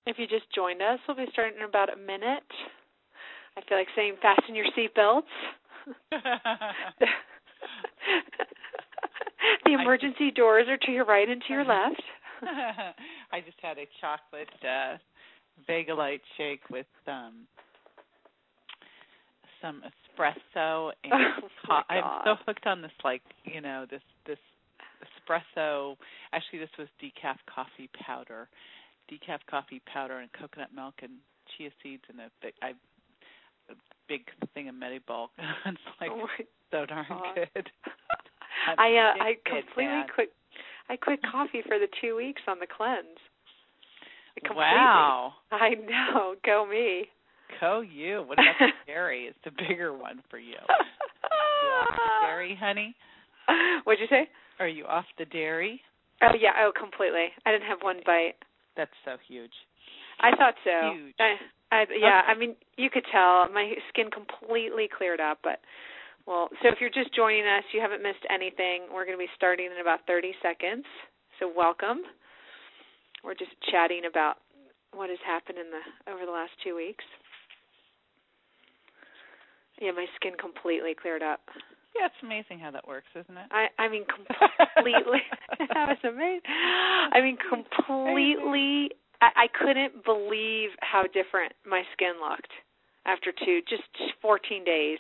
If you just joined us, we'll be starting in about a minute. I feel like saying fasten your seatbelts. The emergency doors are to your right and to your left. I just had a chocolate Vegalite shake with some espresso, and I'm so hooked on this, this espresso. Actually, this was decaf coffee powder and coconut milk and chia seeds and a big thing of Medibulk. It's so darn good. I completely quit. I quit coffee for the 2 weeks on the cleanse. Completely. Wow. I know. Go me. Go you. What about the dairy? It's the bigger one for you. You off the dairy, honey? What'd you say? Are you off the dairy? Oh, yeah. Oh, completely. I didn't have one bite. That's so huge. I thought so. Huge. Yeah, okay. I mean, you could tell. My skin completely cleared up. So if you're just joining us, you haven't missed anything. We're going to be starting in about 30 seconds. So welcome. We're just chatting about what has happened over the last 2 weeks. Yeah, my skin completely cleared up. Yeah, it's amazing how that works, isn't it? I mean, completely. That was amazing. I mean, completely. I couldn't believe how different my skin looked after just 14 days.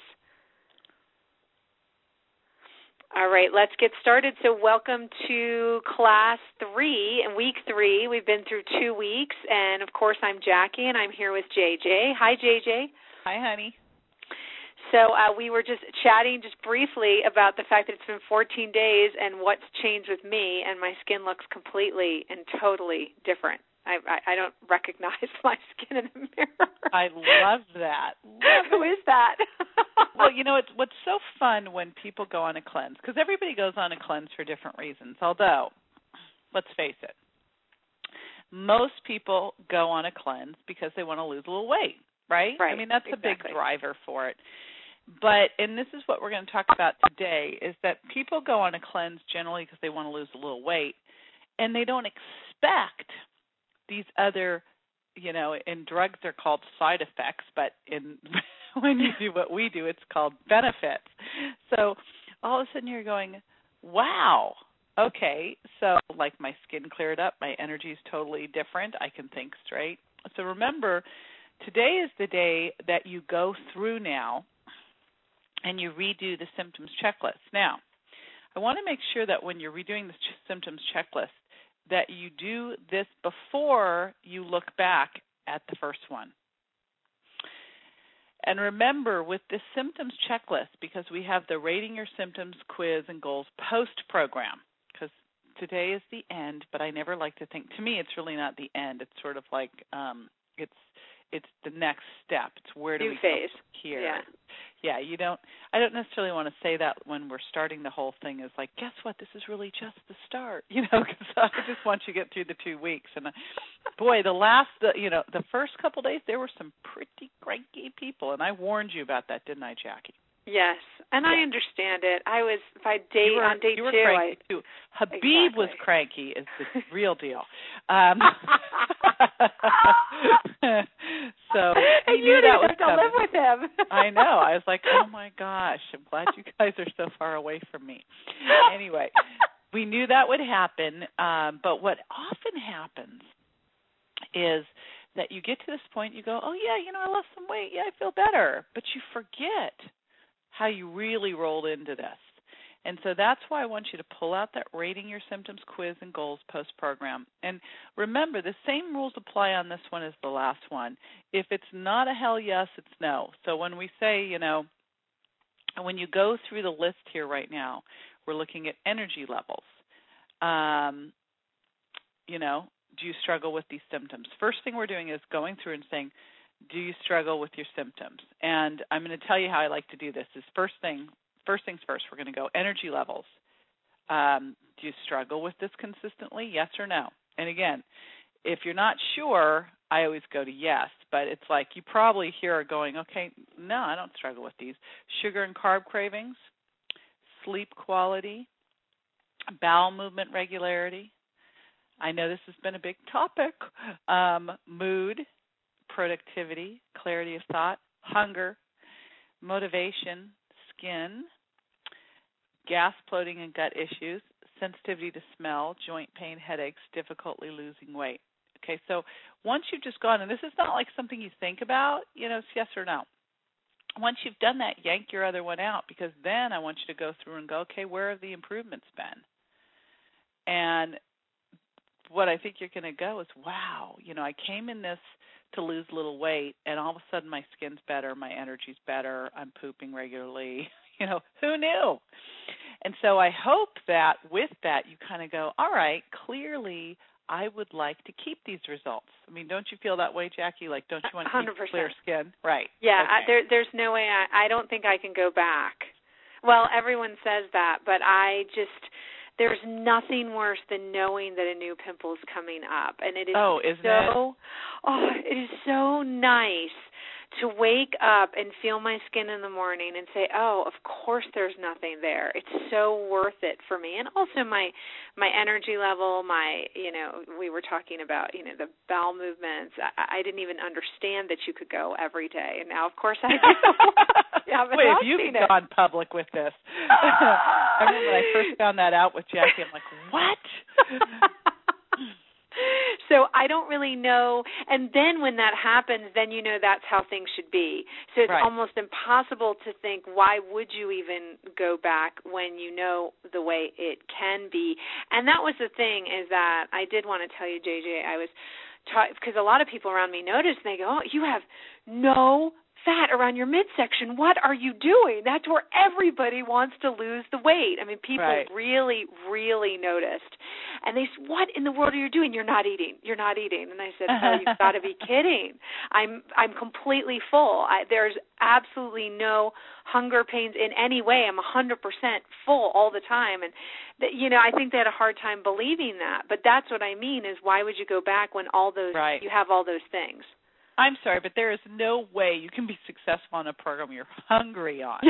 All right, let's get started. So welcome to class 3 and week 3. We've been through 2 weeks, and of course I'm Jackie, and I'm here with JJ. Hi, JJ. Hi, honey. So we were just chatting just briefly about the fact that it's been 14 days and what's changed with me, and my skin looks completely and totally different. I don't recognize my skin in the mirror. I love that. Who is that? Well, what's so fun when people go on a cleanse, because everybody goes on a cleanse for different reasons, although, let's face it, most people go on a cleanse because they want to lose a little weight, right? Right. I mean, that's exactly. a big driver for it. And this is what we're going to talk about today, is that people go on a cleanse generally because they want to lose a little weight, and they don't expect these other, in drugs they're called side effects, but when you do what we do, it's called benefits. So all of a sudden you're going, wow, okay, so like my skin cleared up, my energy is totally different, I can think straight. So remember, today is the day that you go through now and you redo the symptoms checklist. Now, I want to make sure that when you're redoing the symptoms checklist, that you do this before you look back at the first one. And remember, with this symptoms checklist, because we have the Rating Your Symptoms quiz and goals post program, because today is the end, but I never like to think, to me, it's really not the end. It's sort of like it's the next step. It's where do we go here? Yeah, I don't necessarily want to say that when we're starting the whole thing is like, guess what, this is really just the start, because I just want you to get through the 2 weeks. And boy, the first couple of days, there were some pretty cranky people, and I warned you about that, didn't I, Jackie? Yes, and I understand it. I was on day 2. You were cranky too. Habib was cranky, is the real deal. So and you knew that was have to live with him. I know. I was like, oh my gosh, I'm glad you guys are so far away from me. Anyway, we knew that would happen, but what often happens is that you get to this point, you go, oh yeah, I lost some weight, yeah, I feel better, but you forget how you really rolled into this. And so that's why I want you to pull out that Rating Your Symptoms quiz and goals post-program. And remember, the same rules apply on this one as the last one. If it's not a hell yes, it's no. So when we say, when you go through the list here right now, we're looking at energy levels. Do you struggle with these symptoms? First thing we're doing is going through and saying, do you struggle with your symptoms? And I'm going to tell you how I like to do this. Is first things first, we're going to go energy levels. Do you struggle with this consistently? Yes or no? And again, if you're not sure, I always go to yes. But it's like you probably here are going, okay, no, I don't struggle with these. Sugar and carb cravings, sleep quality, bowel movement regularity, I know this has been a big topic. Mood, productivity, clarity of thought, hunger, motivation, skin, gas, bloating, and gut issues, sensitivity to smell, joint pain, headaches, difficulty losing weight. Okay, so once you've just gone, and this is not like something you think about, it's yes or no. Once you've done that, yank your other one out, because then I want you to go through and go, okay, where have the improvements been? And what I think you're going to go is, wow, I came in this to lose a little weight, and all of a sudden my skin's better, my energy's better, I'm pooping regularly. Who knew? And so I hope that with that you kind of go, all right, clearly I would like to keep these results. I mean, don't you feel that way, Jackie? Like, don't you want to 100%. keep clear skin? Right. Yeah, okay. there's no way. I don't think I can go back. Well, everyone says that, but there's nothing worse than knowing that a new pimple is coming up, and it is it is so nice to wake up and feel my skin in the morning and say, oh, of course there's nothing there. It's so worth it for me. And also my energy level, we were talking about, the bowel movements. I didn't even understand that you could go every day. And now, of course, I do. Wait, have you gone public with this? I remember when I first found that out with Jackie, I'm like, what? So I don't really know. And then when that happens, then that's how things should be. So it's almost impossible to think, why would you even go back when you know the way it can be? And that was the thing, is that I did want to tell you, JJ, I was because a lot of people around me noticed, and they go, oh, you have no fat around your midsection. What are you doing? That's where everybody wants to lose the weight. I mean, people really, really noticed. And they said, what in the world are you doing? You're not eating. You're not eating. And I said, oh, you've got to be kidding. I'm completely full. There's absolutely no hunger pains in any way. I'm 100% full all the time. And, I think they had a hard time believing that. But that's what I mean, is why would you go back when all those you have all those things? I'm sorry, but there is no way you can be successful on a program you're hungry on.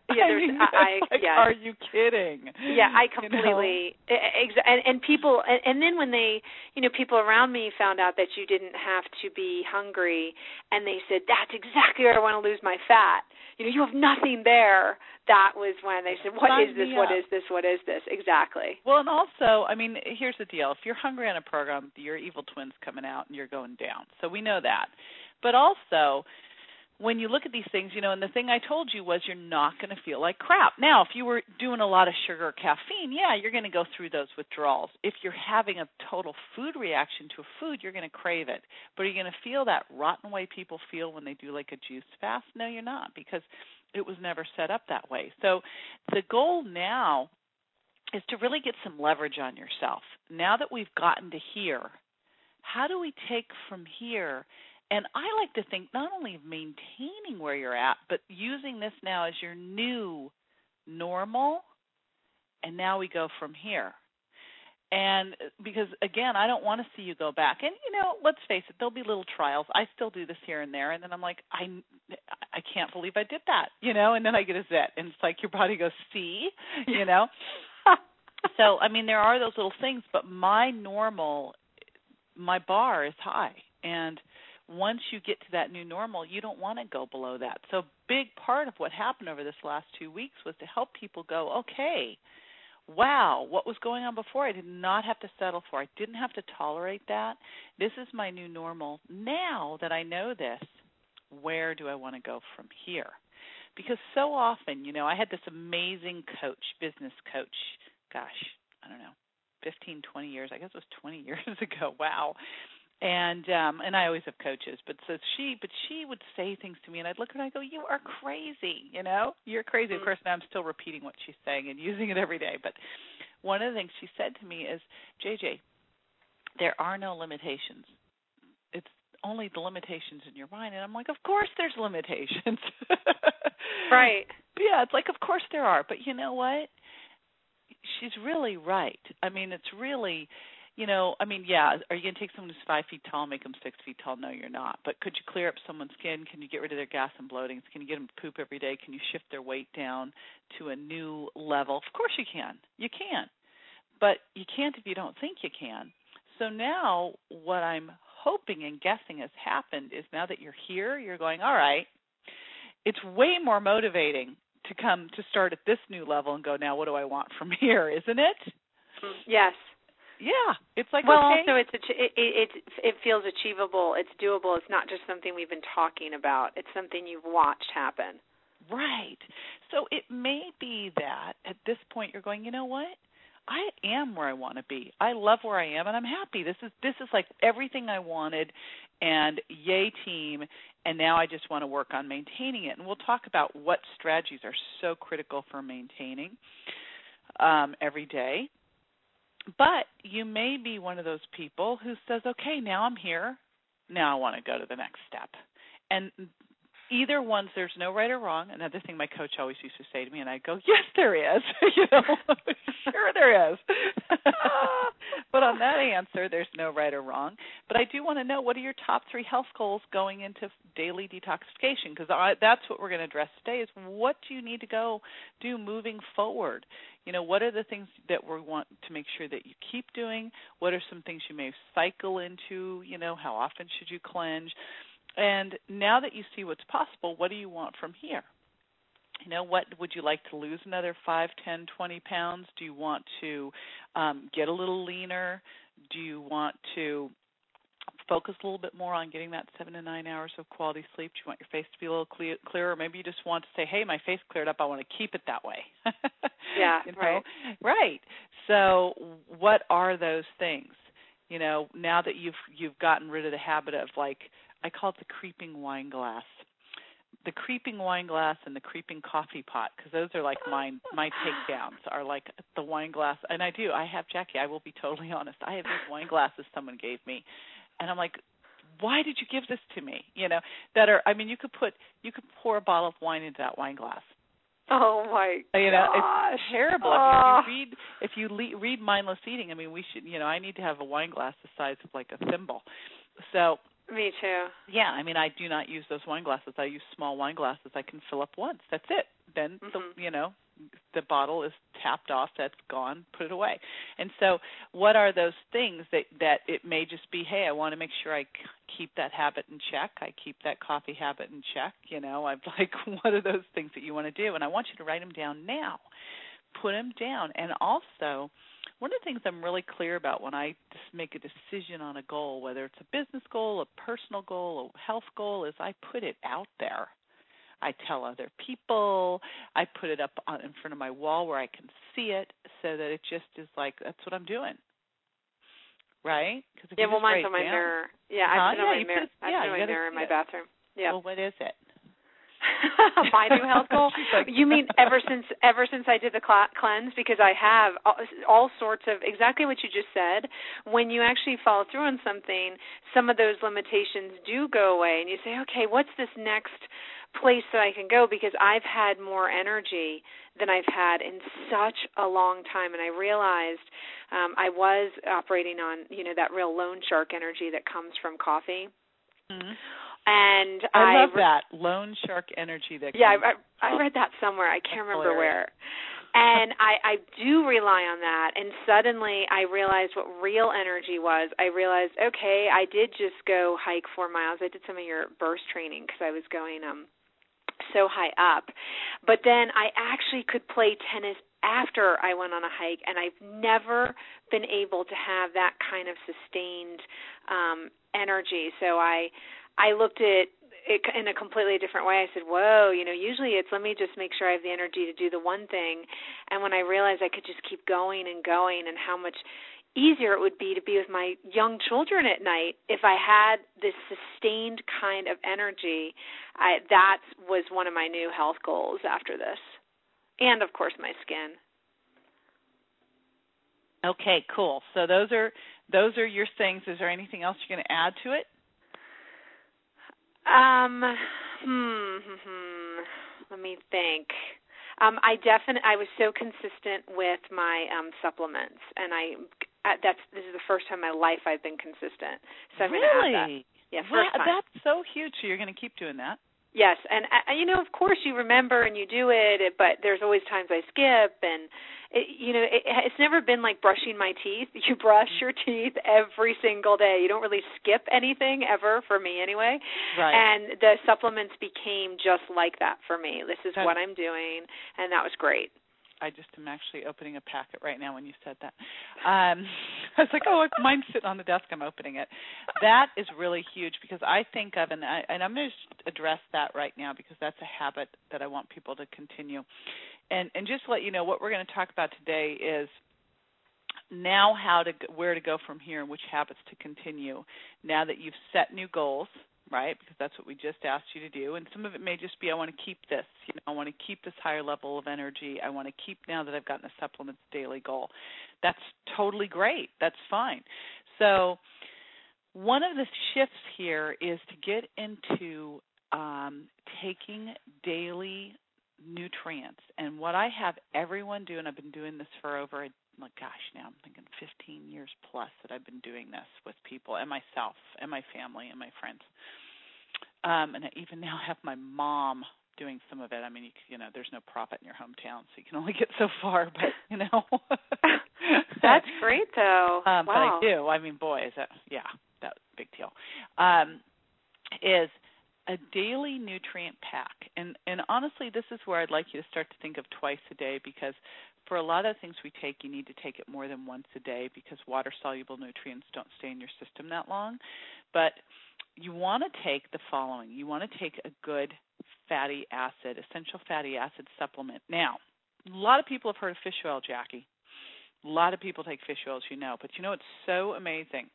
Are you kidding? Yeah, I completely. And people, and then when they, people around me found out that you didn't have to be hungry, and they said, that's exactly where I want to lose my fat. You have nothing there. That was when they said, what is this? What is this? What is this? Exactly. Well, and also, I mean, here's the deal. If you're hungry on a program, your evil twin's coming out and you're going down. So we know that. But also, when you look at these things, and the thing I told you was you're not going to feel like crap. Now, if you were doing a lot of sugar or caffeine, you're going to go through those withdrawals. If you're having a total food reaction to a food, you're going to crave it. But are you going to feel that rotten way people feel when they do like a juice fast? No, you're not, because it was never set up that way. So the goal now is to really get some leverage on yourself. Now that we've gotten to here, how do we take from here? And I like to think not only of maintaining where you're at, but using this now as your new normal, and now we go from here. And because, again, I don't want to see you go back. And, let's face it, there'll be little trials. I still do this here and there, and then I'm like, I can't believe I did that, and then I get a zit. And it's like your body goes, see, So, I mean, there are those little things, but my bar is high. And once you get to that new normal, you don't want to go below that. So a big part of what happened over this last 2 weeks was to help people go, okay, wow, what was going on before I did not have to settle for. I didn't have to tolerate that. This is my new normal. Now that I know this, where do I want to go from here? Because so often, I had this amazing coach, business coach, gosh, I don't know, 15, 20 years. I guess it was 20 years ago. Wow. And I always have coaches, but she would say things to me, and I'd look at her and I'd go, you are crazy, you're crazy. Of course, now I'm still repeating what she's saying and using it every day. But one of the things she said to me is, JJ, there are no limitations. It's only the limitations in your mind. And I'm like, of course there's limitations. Right. Yeah, it's like, of course there are. But you know what? She's really right. I mean, it's really... are you going to take someone who's 5 feet tall and make them 6 feet tall? No, you're not. But could you clear up someone's skin? Can you get rid of their gas and bloatings? Can you get them to poop every day? Can you shift their weight down to a new level? Of course you can. You can. But you can't if you don't think you can. So now what I'm hoping and guessing has happened is now that you're here, you're going, all right, it's way more motivating to come to start at this new level and go, now what do I want from here, isn't it? Yes. Yeah, it's like, well, okay. also it feels achievable. It's doable. It's not just something we've been talking about. It's something you've watched happen. Right. So it may be that at this point you're going, you know what? I am where I want to be. I love where I am, and I'm happy. This is like everything I wanted, and yay team, and now I just want to work on maintaining it. And we'll talk about what strategies are so critical for maintaining every day. But you may be one of those people who says, okay, now I'm here. Now I want to go to the next step. And either one's, there's no right or wrong. Another thing my coach always used to say to me, and I go, yes, there is. Sure there is. But on that answer, there's no right or wrong. But I do want to know, what are your top 3 health goals going into daily detoxification? Because that's what we're going to address today is what do you need to go do moving forward? What are the things that we want to make sure that you keep doing? What are some things you may cycle into? How often should you cleanse? And now that you see what's possible, what do you want from here? What would you like to lose another 5, 10, 20 pounds? Do you want to get a little leaner? Do you want to focus a little bit more on getting that 7 to 9 hours of quality sleep? Do you want your face to be a little clearer? Maybe you just want to say, hey, my face cleared up. I want to keep it that way. Yeah, right. Right. So what are those things? Now that you've gotten rid of the habit of, like, I call it the creeping wine glass. The creeping wine glass and the creeping coffee pot, because those are like my takedowns are like the wine glass. And I have, Jackie, I will be totally honest. I have these wine glasses someone gave me. And I'm like, why did you give this to me? That are, you could pour a bottle of wine into that wine glass. Oh my gosh. It's terrible. Oh. If you read Mindless Eating, we should, I need to have a wine glass the size of like a thimble. So. Me too. Yeah, I do not use those wine glasses. I use small wine glasses. I can fill up once. That's it. Then the bottle is tapped off. That's gone. Put it away. And so, what are those things that it may just be? Hey, I want to make sure I keep that habit in check. I keep that coffee habit in check. I'm like, what are those things that you want to do? And I want you to write them down now. Put them down. And also, one of the things I'm really clear about when I just make a decision on a goal, whether it's a business goal, a personal goal, a health goal, is I put it out there. I tell other people. I put it up in front of my wall where I can see it, so that it just is like, that's what I'm doing. Right? Yeah, well, mine's on my mirror. Yeah, I put it on my mirror. I put it on my mirror in my bathroom. Yeah. Well, what is it? My new health goal? You mean ever since I did the cleanse? Because I have all sorts of, exactly what you just said. When you actually follow through on something, some of those limitations do go away, and you say, okay, what's this next place that I can go? Because I've had more energy than I've had in such a long time, and I realized I was operating on, that real loan shark energy that comes from coffee. Mm-hmm. And I love that loan shark energy. I read that somewhere. I can't remember where. And I do rely on that. And suddenly I realized what real energy was. I realized, okay, I did just go hike 4 miles. I did some of your burst training because I was going so high up. But then I actually could play tennis after I went on a hike, and I've never been able to have that kind of sustained energy. So I looked at it in a completely different way. I said, whoa, usually it's let me just make sure I have the energy to do the one thing. And when I realized I could just keep going and going, and how much easier it would be to be with my young children at night if I had this sustained kind of energy, that was one of my new health goals after this. And, of course, my skin. Okay, cool. So those are your things. Is there anything else you're going to add to it? Let me think. I was so consistent with my supplements, and this is the first time in my life I've been consistent. So I'm going to add that. Yeah, first time. That's so huge. So you're going to keep doing that? Yes, and of course you remember and you do it, but there's always times I skip, and it's never been like brushing my teeth. You brush your teeth every single day. You don't really skip anything ever, for me anyway. Right. And the supplements became just like that for me. This is what I'm doing, and that was great. I just am actually opening a packet right now when you said that. I was like, oh, mine's sitting on the desk. I'm opening it. That is really huge because I think of, and I'm going to address that right now because that's a habit that I want people to continue. And just to let you know, what we're going to talk about today is now where to go from here and which habits to continue now that you've set new goals, right? Because that's what we just asked you to do. And some of it may just be, I want to keep this. I want to keep this higher level of energy. I want to keep, now that I've gotten a supplements daily goal. That's totally great. That's fine. So one of the shifts here is to get into taking daily nutrients. And what I have everyone do, and I've been doing this for over, now I'm thinking 15 years plus that I've been doing this with people and myself and my family and my friends. And I even now have my mom doing some of it. I mean, there's no profit in your hometown, so you can only get so far, but, That's great, though. Wow. But I do. I mean, boy, that's a big deal. Is a daily nutrient pack. And honestly, this is where I'd like you to start to think of twice a day, because for a lot of things we take, you need to take it more than once a day because water-soluble nutrients don't stay in your system that long. But you want to take the following. You want to take a good fatty acid, essential fatty acid supplement. Now, a lot of people have heard of fish oil, Jackie. A lot of people take fish oil, as you know. But it's so amazing.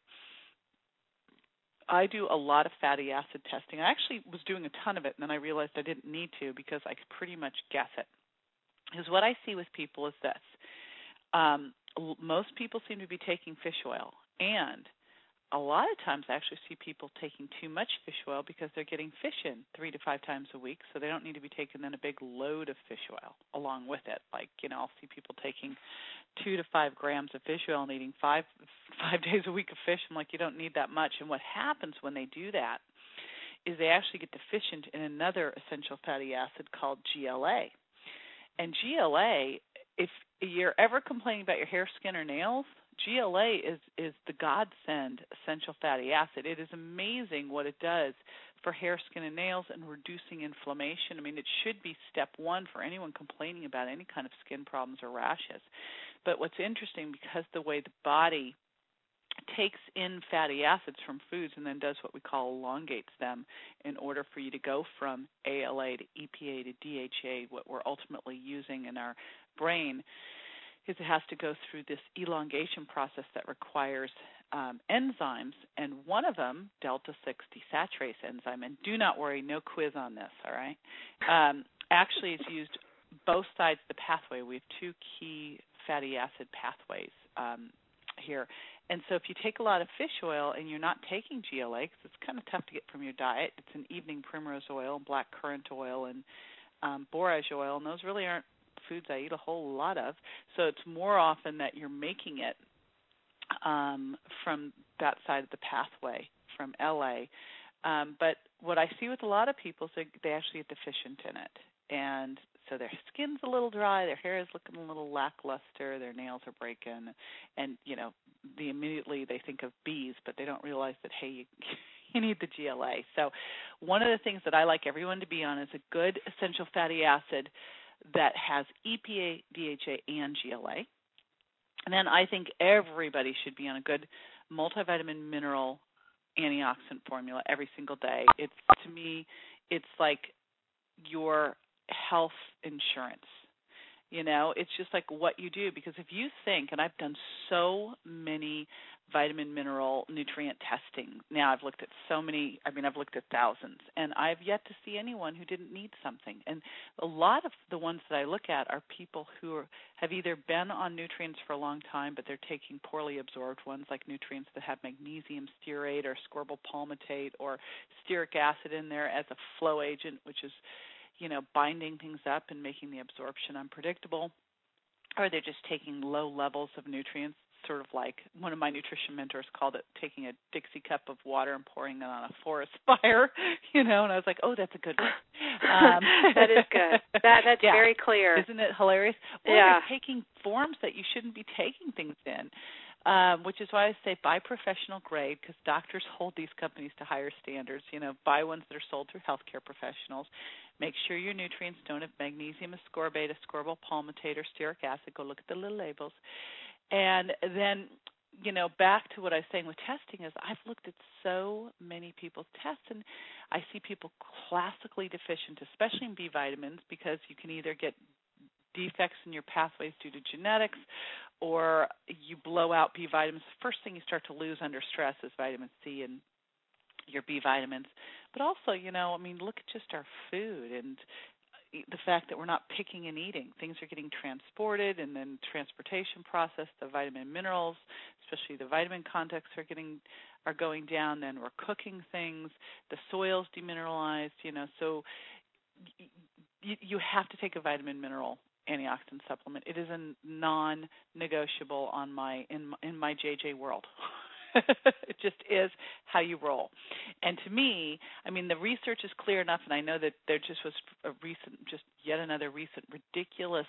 I do a lot of fatty acid testing. I actually was doing a ton of it, and then I realized I didn't need to because I could pretty much guess it. Because what I see with people is this. Most people seem to be taking fish oil, and a lot of times I actually see people taking too much fish oil because they're getting fish in 3 to 5 times a week, so they don't need to be taking then a big load of fish oil along with it. I'll see people taking 2 to 5 grams of fish oil and eating 5 days a week of fish. I'm like, you don't need that much. And what happens when they do that is they actually get deficient in another essential fatty acid called GLA. And GLA, if you're ever complaining about your hair, skin, or nails, GLA is the godsend essential fatty acid. It is amazing what it does for hair, skin, and nails and reducing inflammation. I mean, it should be step one for anyone complaining about any kind of skin problems or rashes. But what's interesting, because the way the body takes in fatty acids from foods and then does what we call elongates them in order for you to go from ALA to EPA to DHA, what we're ultimately using in our brain, is it has to go through this elongation process that requires enzymes, and one of them, delta-6 desaturase enzyme, and do not worry, no quiz on this, all right? Actually, it's used both sides of the pathway. We have 2 key fatty acid pathways here. And so if you take a lot of fish oil and you're not taking GLA, because it's kind of tough to get from your diet, it's an evening primrose oil, black currant oil, and borage oil, and those really aren't foods I eat a whole lot of. So it's more often that you're making it from that side of the pathway, from LA. But what I see with a lot of people is they actually get deficient in it. And so their skin's a little dry, their hair is looking a little lackluster, their nails are breaking, and immediately they think of bees, but they don't realize that, hey, you need the GLA. So one of the things that I like everyone to be on is a good essential fatty acid that has EPA, DHA, and GLA. And then I think everybody should be on a good multivitamin mineral antioxidant formula every single day. To me, it's like your health insurance. It's just like what you do, because if you think, and I've done so many vitamin, mineral, nutrient testing. Now I've looked at I've looked at thousands, and I've yet to see anyone who didn't need something. And a lot of the ones that I look at are people who have either been on nutrients for a long time, but they're taking poorly absorbed ones, like nutrients that have magnesium stearate or ascorbyl palmitate or stearic acid in there as a flow agent, which is binding things up and making the absorption unpredictable, or they're just taking low levels of nutrients, sort of like one of my nutrition mentors called it taking a Dixie cup of water and pouring it on a forest fire, and I was like, oh, that's a good one. That is good. That's yeah. very clear. Isn't it hilarious? Well, yeah. you're taking forms that you shouldn't be taking things in. Which is why I say buy professional grade, because doctors hold these companies to higher standards. Buy ones that are sold through healthcare professionals. Make sure your nutrients don't have magnesium, ascorbate, ascorbyl palmitate, or stearic acid. Go look at the little labels. And then, back to what I was saying with testing is I've looked at so many people's tests, and I see people classically deficient, especially in B vitamins, because you can either get defects in your pathways due to genetics, or you blow out B vitamins. The first thing you start to lose under stress is vitamin C and your B vitamins. But also, look at just our food and the fact that we're not picking and eating. Things are getting transported, and then transportation process, the vitamin minerals, especially the vitamin contexts are going down. Then we're cooking things. The soil's demineralized, so you have to take a vitamin mineral antioxidant supplement. It is a non-negotiable in my JJ world. It just is how you roll. And to me, the research is clear enough, and I know that there just was yet another recent ridiculous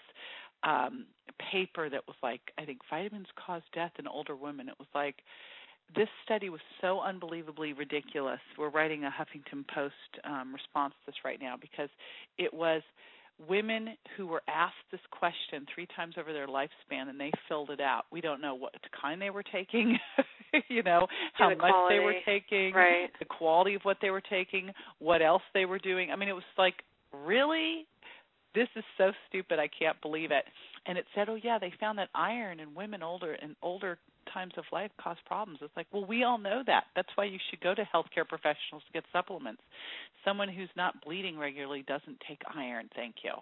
paper that was like, I think vitamins cause death in older women. It was like, this study was so unbelievably ridiculous. We're writing a Huffington Post response to this right now, because it was women who were asked this question 3 times over their lifespan, and they filled it out. We don't know what kind they were taking, how much quality they were taking, right. the quality of what they were taking, what else they were doing. It was like, really? This is so stupid. I can't believe it. And it said, oh, yeah, they found that iron in women older times of life cause problems. It's like, well, we all know that. That's why you should go to healthcare professionals to get supplements. Someone who's not bleeding regularly doesn't take iron, thank you.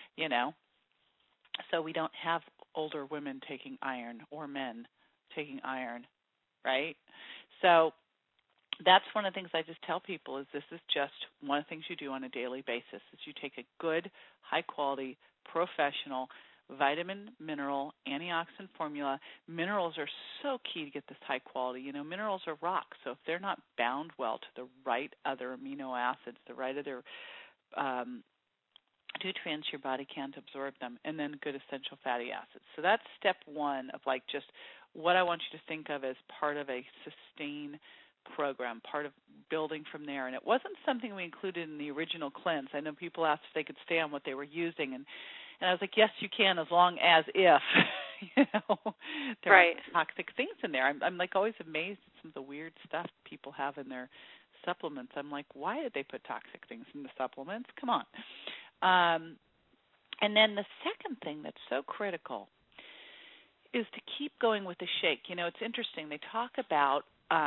So we don't have older women taking iron or men taking iron, right? So that's one of the things I just tell people is this is just one of the things you do on a daily basis is you take a good, high-quality, professional vitamin, mineral, antioxidant formula. Minerals are so key to get this high quality. Minerals are rocks, so if they're not bound well to the right other amino acids, the right other nutrients, your body can't absorb them, and then good essential fatty acids. So that's step one of just what I want you to think of as part of a sustain program, part of building from there. And it wasn't something we included in the original cleanse. I know people asked if they could stay on what they were using, and I was like, yes, you can, as long as if there are toxic things in there. I'm always amazed at some of the weird stuff people have in their supplements. I'm like, why did they put toxic things in the supplements? Come on. And then the second thing that's so critical is to keep going with the shake. It's interesting. They talk about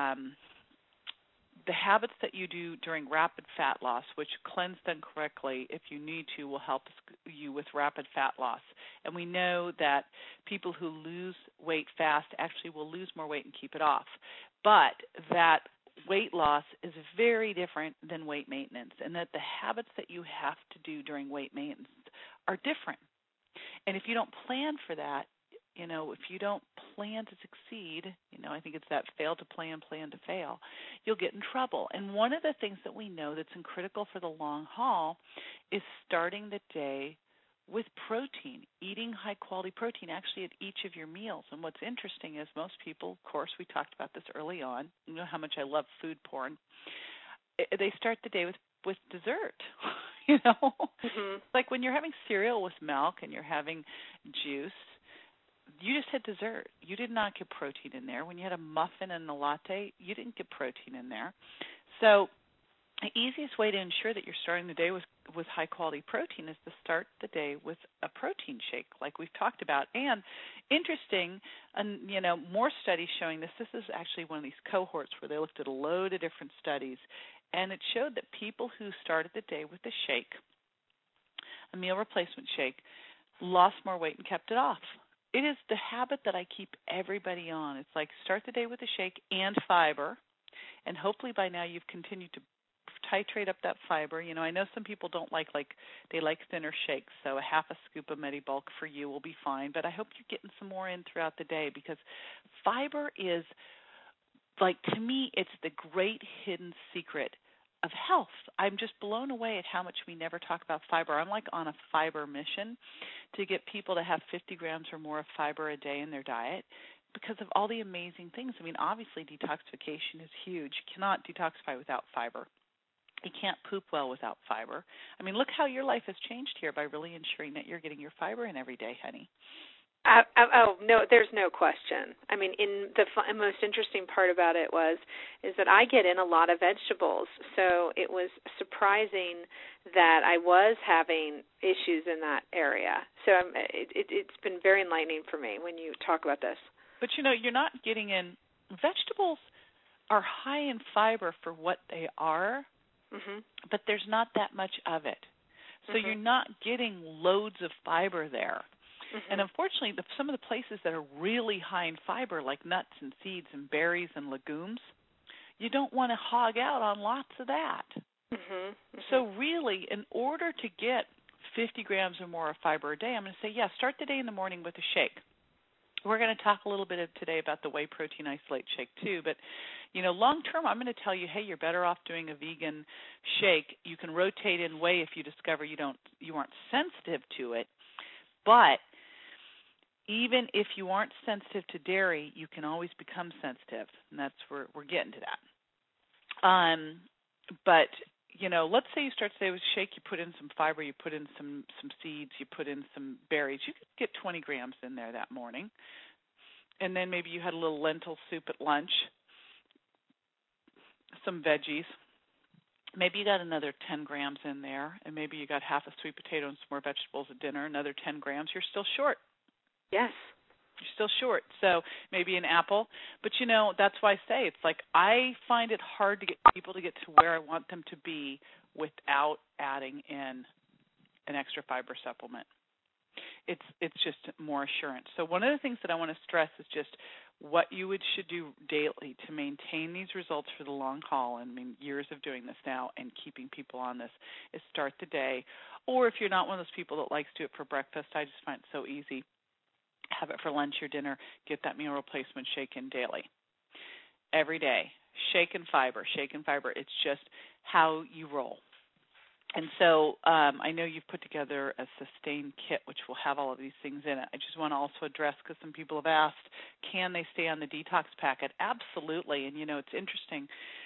the habits that you do during rapid fat loss, which cleanse done correctly, if you need to, will help you with rapid fat loss. And we know that people who lose weight fast actually will lose more weight and keep it off. But that weight loss is very different than weight maintenance, and that the habits that you have to do during weight maintenance are different. And if you don't plan for that, if you don't plan to succeed, I think it's that fail to plan, plan to fail, you'll get in trouble. And one of the things that we know that's critical for the long haul is starting the day with protein, eating high-quality protein actually at each of your meals. And what's interesting is most people, of course, we talked about this early on, you know how much I love food porn, they start the day with dessert, Mm-hmm. Like when you're having cereal with milk and you're having juice, you just had dessert. You did not get protein in there. When you had a muffin and a latte, you didn't get protein in there. So the easiest way to ensure that you're starting the day with high-quality protein is to start the day with a protein shake like we've talked about. And interesting, and more studies showing this. This is actually one of these cohorts where they looked at a load of different studies, and it showed that people who started the day with a shake, a meal replacement shake, lost more weight and kept it off. It is the habit that I keep everybody on. It's like start the day with a shake and fiber, and hopefully by now you've continued to titrate up that fiber. I know some people don't they like thinner shakes, so a half a scoop of MediBulk for you will be fine. But I hope you're getting some more in throughout the day, because fiber is, to me, it's the great hidden secret of health. I'm just blown away at how much we never talk about fiber. I'm on a fiber mission to get people to have 50 grams or more of fiber a day in their diet, because of all the amazing things. Obviously detoxification is huge. You cannot detoxify without fiber. You can't poop well without fiber. Look how your life has changed here by really ensuring that you're getting your fiber in every day, honey. No, there's no question. In the most interesting part about it is that I get in a lot of vegetables, so it was surprising that I was having issues in that area. So it's been very enlightening for me when you talk about this. But you're not getting in. Vegetables are high in fiber for what they are, but there's not that much of it. So you're not getting loads of fiber there. And unfortunately, some of the places that are really high in fiber, like nuts and seeds and berries and legumes, you don't want to hog out on lots of that. So really, in order to get 50 grams or more of fiber a day, I'm going to say, start the day in the morning with a shake. We're going to talk a little bit today about the whey protein isolate shake too, but long term, I'm going to tell you, hey, you're better off doing a vegan shake. You can rotate in whey if you discover you aren't sensitive to it, but even if you aren't sensitive to dairy, you can always become sensitive, and that's where we're getting to that. But let's say you start today with a shake. You put in some fiber, you put in some seeds, you put in some berries. You could get 20 grams in there that morning, and then maybe you had a little lentil soup at lunch, some veggies. Maybe you got another 10 grams in there, and maybe you got half a sweet potato and some more vegetables at dinner, another 10 grams. You're still short. Yes. You're still short. So maybe an apple. But, that's why I say it's I find it hard to get people to get to where I want them to be without adding in an extra fiber supplement. It's just more assurance. So one of the things that I want to stress is just what you should do daily to maintain these results for the long haul. Years of doing this now and keeping people on this is start the day. Or if you're not one of those people that likes to do it for breakfast, I just find it so easy. Have it for lunch or dinner. Get that meal replacement shake in daily. Every day. Shake and fiber. It's just how you roll. And so I know you've put together a sustain kit, which will have all of these things in it. I just want to also address, because some people have asked, can they stay on the detox packet? Absolutely. And, it's interesting.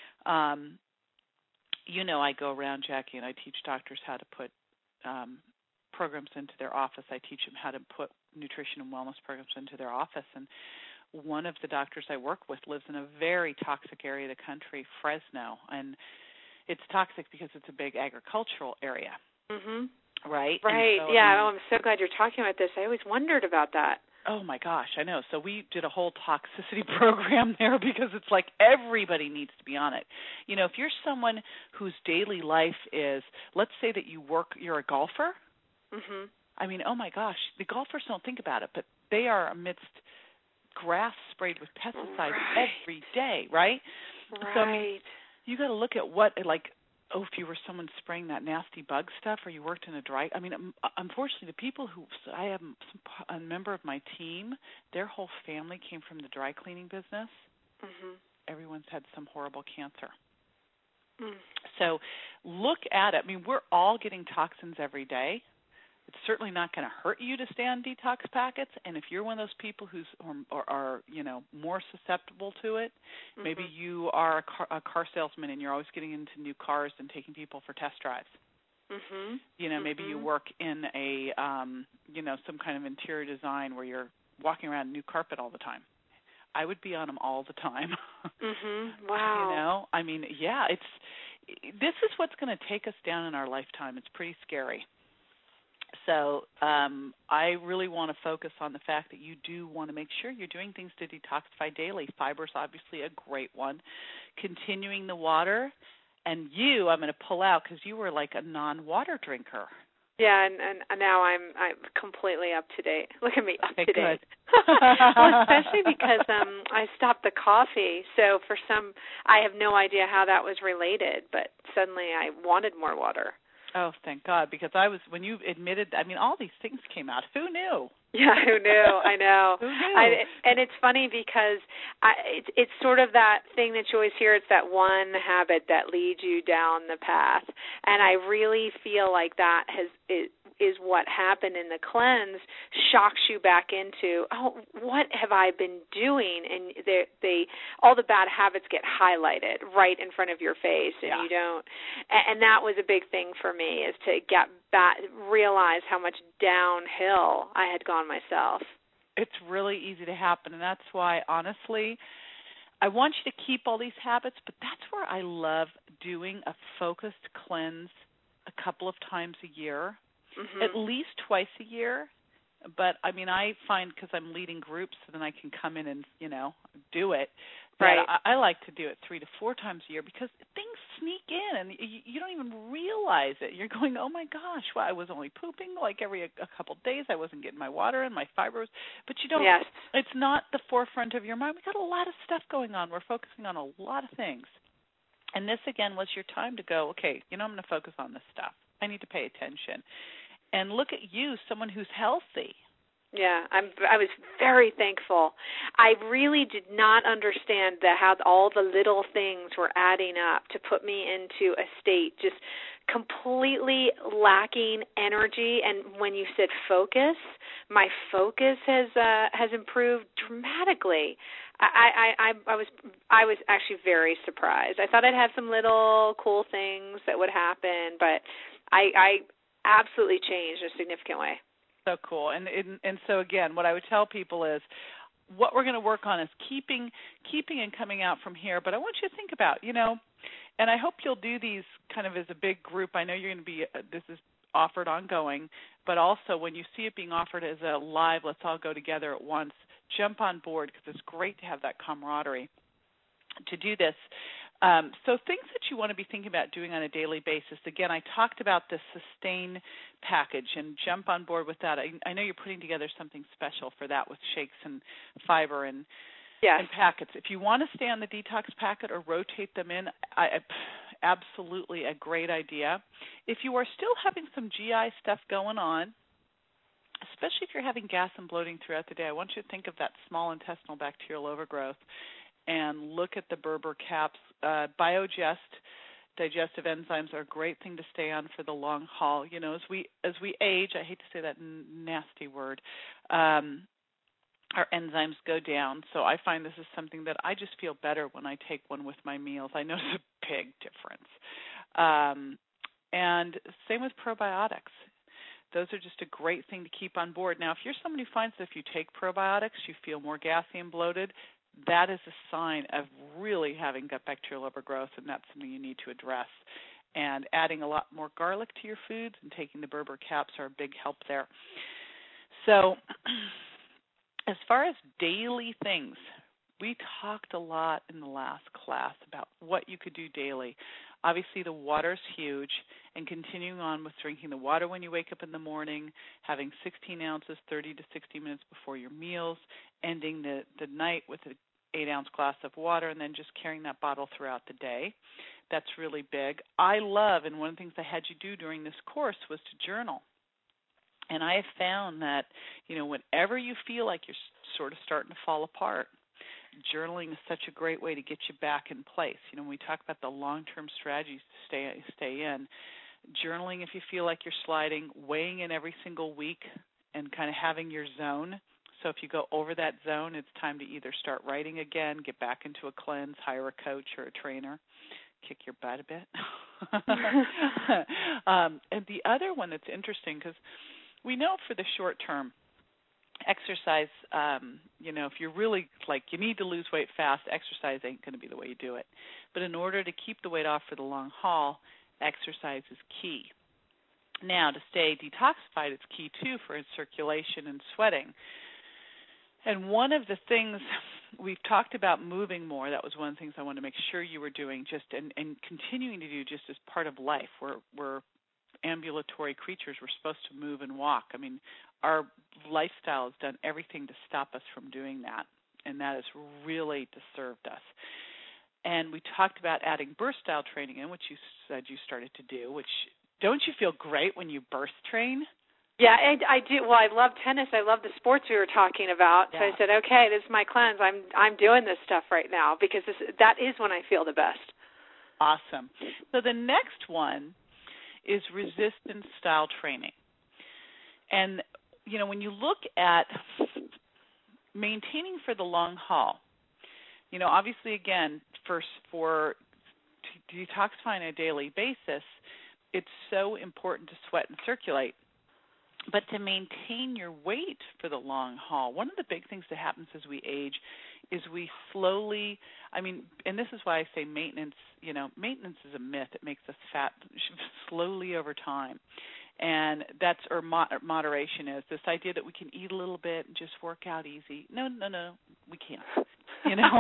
I go around, Jackie, and I teach doctors how to put programs into their office. I teach them how to put nutrition and wellness programs into their office. And one of the doctors I work with lives in a very toxic area of the country, Fresno. And it's toxic because it's a big agricultural area. Right? Right. So, I'm so glad you're talking about this. I always wondered about that. Oh, my gosh, I know. So we did a whole toxicity program there, because it's everybody needs to be on it. If you're someone whose daily life is, let's say that you're a golfer. Oh, my gosh, the golfers don't think about it, but they are amidst grass sprayed with pesticides every day, right? Right. So, you got to look at what, if you were someone spraying that nasty bug stuff, or you worked in a dry, unfortunately, the people I have a member of my team, their whole family came from the dry cleaning business. Everyone's had some horrible cancer. So look at it. We're all getting toxins every day. It's certainly not going to hurt you to stay on detox packets. And if you're one of those people who's are more susceptible to it, maybe you are a car salesman and you're always getting into new cars and taking people for test drives. Maybe you work in a some kind of interior design where you're walking around new carpet all the time. I would be on them all the time. Wow. This is what's going to take us down in our lifetime. It's pretty scary. So I really want to focus on the fact that you do want to make sure you're doing things to detoxify daily. Fiber is obviously a great one. Continuing the water. And I'm going to pull out, because you were like a non-water drinker. Yeah, and now I'm completely up to date. Look at me, up to date. Well, especially because I stopped the coffee, so I have no idea how that was related, but suddenly I wanted more water. Oh, thank God, because when you admitted, all these things came out. Who knew? Yeah, who knew? I know. Who knew? And it's funny because it's sort of that thing that you always hear. It's that one habit that leads you down the path, and I really feel like that is what happened in the cleanse. Shocks you back into, oh, what have I been doing? And all the bad habits get highlighted right in front of your face, and you don't. And that was a big thing for me, is to get back, realize how much downhill I had gone myself. It's really easy to happen, and that's why, honestly, I want you to keep all these habits, but that's where I love doing a focused cleanse a couple of times a year, at least twice a year. But, I find, because I'm leading groups, so then I can come in and, do it. Right. I like to do it 3 to 4 times a year, because things sneak in, and you don't even realize it. You're going, oh, my gosh, well, I was only pooping like every a couple of days. I wasn't getting my water and my fibers. But you don't. Yes. It's not the forefront of your mind. We've got a lot of stuff going on. We're focusing on a lot of things. And this, again, was your time to go, okay, I'm going to focus on this stuff. I need to pay attention. And look at you, someone who's healthy. Yeah, I was very thankful. I really did not understand how all the little things were adding up to put me into a state just completely lacking energy. And when you said focus, my focus has improved dramatically. I was actually very surprised. I thought I'd have some little cool things that would happen, but I absolutely changed in a significant way. So cool. And so, again, what I would tell people is what we're going to work on is keeping and coming out from here. But I want you to think about, and I hope you'll do these kind of as a big group. I know you're going to be, this is offered ongoing, but also when you see it being offered as a live, let's all go together at once, jump on board, because it's great to have that camaraderie to do this. So things that you want to be thinking about doing on a daily basis. Again, I talked about the Sustain package, and jump on board with that. I know you're putting together something special for that with shakes and fiber and packets. If you want to stay on the detox packet or rotate them in, absolutely a great idea. If you are still having some GI stuff going on, especially if you're having gas and bloating throughout the day, I want you to think of that small intestinal bacterial overgrowth and look at the Berber caps. Biogest digestive enzymes are a great thing to stay on for the long haul. As we age, I hate to say that nasty word, our enzymes go down. So I find this is something that I just feel better when I take one with my meals. I notice a big difference. And same with probiotics. Those are just a great thing to keep on board. Now, if you're somebody who finds that if you take probiotics, you feel more gassy and bloated, that is a sign of really having gut bacterial overgrowth, and that's something you need to address. And adding a lot more garlic to your foods and taking the Berber caps are a big help there. So as far as daily things, we talked a lot in the last class about what you could do daily. Obviously, the water's huge, and continuing on with drinking the water when you wake up in the morning, having 16 ounces 30 to 60 minutes before your meals, ending the night with an 8-ounce glass of water, and then just carrying that bottle throughout the day. That's really big. I love, and one of the things I had you do during this course was to journal. And I have found that, whenever you feel like you're sort of starting to fall apart, journaling is such a great way to get you back in place. When we talk about the long-term strategies to stay in, journaling if you feel like you're sliding, weighing in every single week, and kind of having your zone. So if you go over that zone, it's time to either start writing again, get back into a cleanse, hire a coach or a trainer, kick your butt a bit. And the other one that's interesting, because we know for the short term, exercise, if you're really you need to lose weight fast, exercise ain't going to be the way you do it. But in order to keep the weight off for the long haul, exercise is key. Now, to stay detoxified, it's key, too, for circulation and sweating. And one of the things we've talked about, moving more. That was one of the things I wanted to make sure you were doing and continuing to do just as part of life. We're ambulatory creatures. We're supposed to move and walk. I mean, our lifestyle has done everything to stop us from doing that, and that has really disturbed us. And we talked about adding burst style training in, which you said you started to do, which don't you feel great when you burst train? Yeah, I do. Well, I love tennis. I love the sports we were talking about. Yeah. So I said, okay, this is my cleanse. I'm doing this stuff right now because that is when I feel the best. Awesome. So the next one is resistance style training. And, you know, when you look at maintaining for the long haul, you know, obviously, again, for detoxifying on a daily basis, it's so important to sweat and circulate. But to maintain your weight for the long haul, one of the big things that happens as we age is we slowly, I mean, and this is why I say maintenance, you know, maintenance is a myth. It makes us fat slowly over time. And that's, or moderation is, this idea that we can eat a little bit and just work out easy. No, we can't, you know.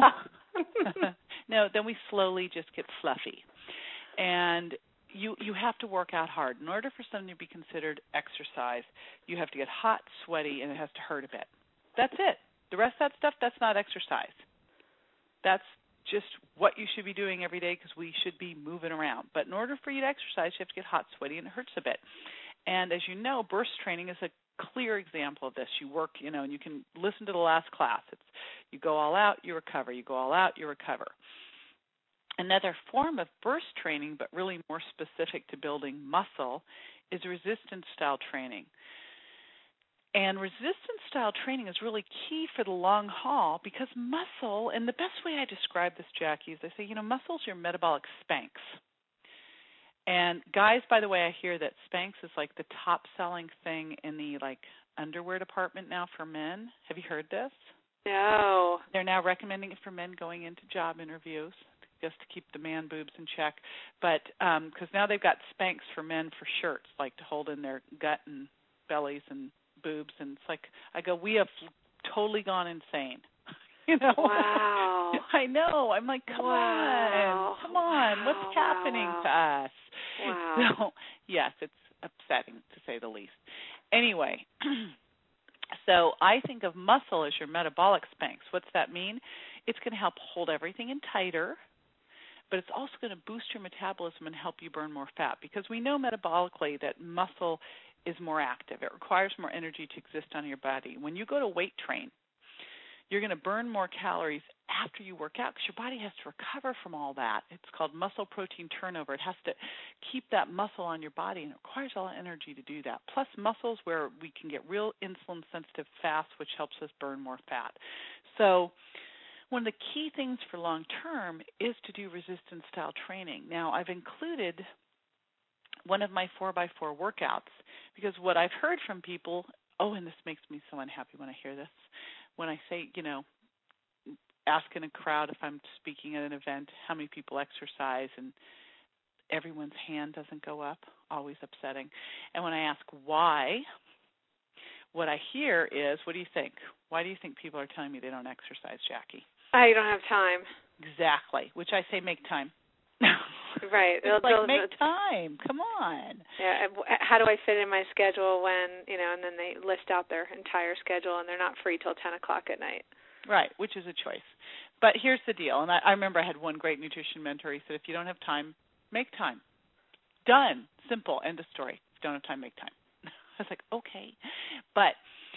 No, then we slowly just get fluffy. And you have to work out hard. In order for something to be considered exercise, you have to get hot, sweaty, and it has to hurt a bit. That's it. The rest of that stuff, that's not exercise. That's just what you should be doing every day because we should be moving around. But in order for you to exercise, you have to get hot, sweaty, and it hurts a bit. And as you know, burst training is a clear example of this. You work, you know, and you can listen to the last class. It's you go all out, you recover. You go all out, you recover. Another form of burst training, but really more specific to building muscle, is resistance style training. And resistance style training is really key for the long haul because muscle, and the best way I describe this, Jackie, is I say, you know, muscle's your metabolic Spanx. And guys, by the way, I hear that Spanx is like the top selling thing in the like underwear department now for men. Have you heard this? No. They're now recommending it for men going into job interviews, just to keep the man boobs in check. But because now they've got Spanx for men for shirts, like to hold in their gut and bellies and boobs. And it's like, I go, we have totally gone insane. You know? Wow. I know. I'm like, come on. What's happening to us? Wow. So, yes, it's upsetting to say the least. Anyway, so I think of muscle as your metabolic Spanx. What's that mean? It's going to help hold everything in tighter, but it's also going to boost your metabolism and help you burn more fat because we know metabolically that muscle is more active. It requires more energy to exist on your body. When you go to weight train, you're going to burn more calories after you work out because your body has to recover from all that. It's called muscle protein turnover. It has to keep that muscle on your body, and it requires a lot of energy to do that. Plus muscles where we can get real insulin sensitive fast, which helps us burn more fat. So one of the key things for long term is to do resistance style training. Now, I've included one of my 4x4 workouts because what I've heard from people, and this makes me so unhappy when I hear this, when I say, you know, ask in a crowd if I'm speaking at an event how many people exercise and everyone's hand doesn't go up, always upsetting. And when I ask why, what I hear is, what do you think? Why do you think people are telling me they don't exercise, Jackie? I don't have time. Exactly, which I say make time. Right. It's like make time. Come on. Yeah. How do I fit in my schedule when, you know, and then they list out their entire schedule and they're not free till 10 o'clock at night. Right, which is a choice. But here's the deal, and I remember I had one great nutrition mentor. He said, if you don't have time, make time. Done. Simple. End of story. If you don't have time, make time. I was like, okay. But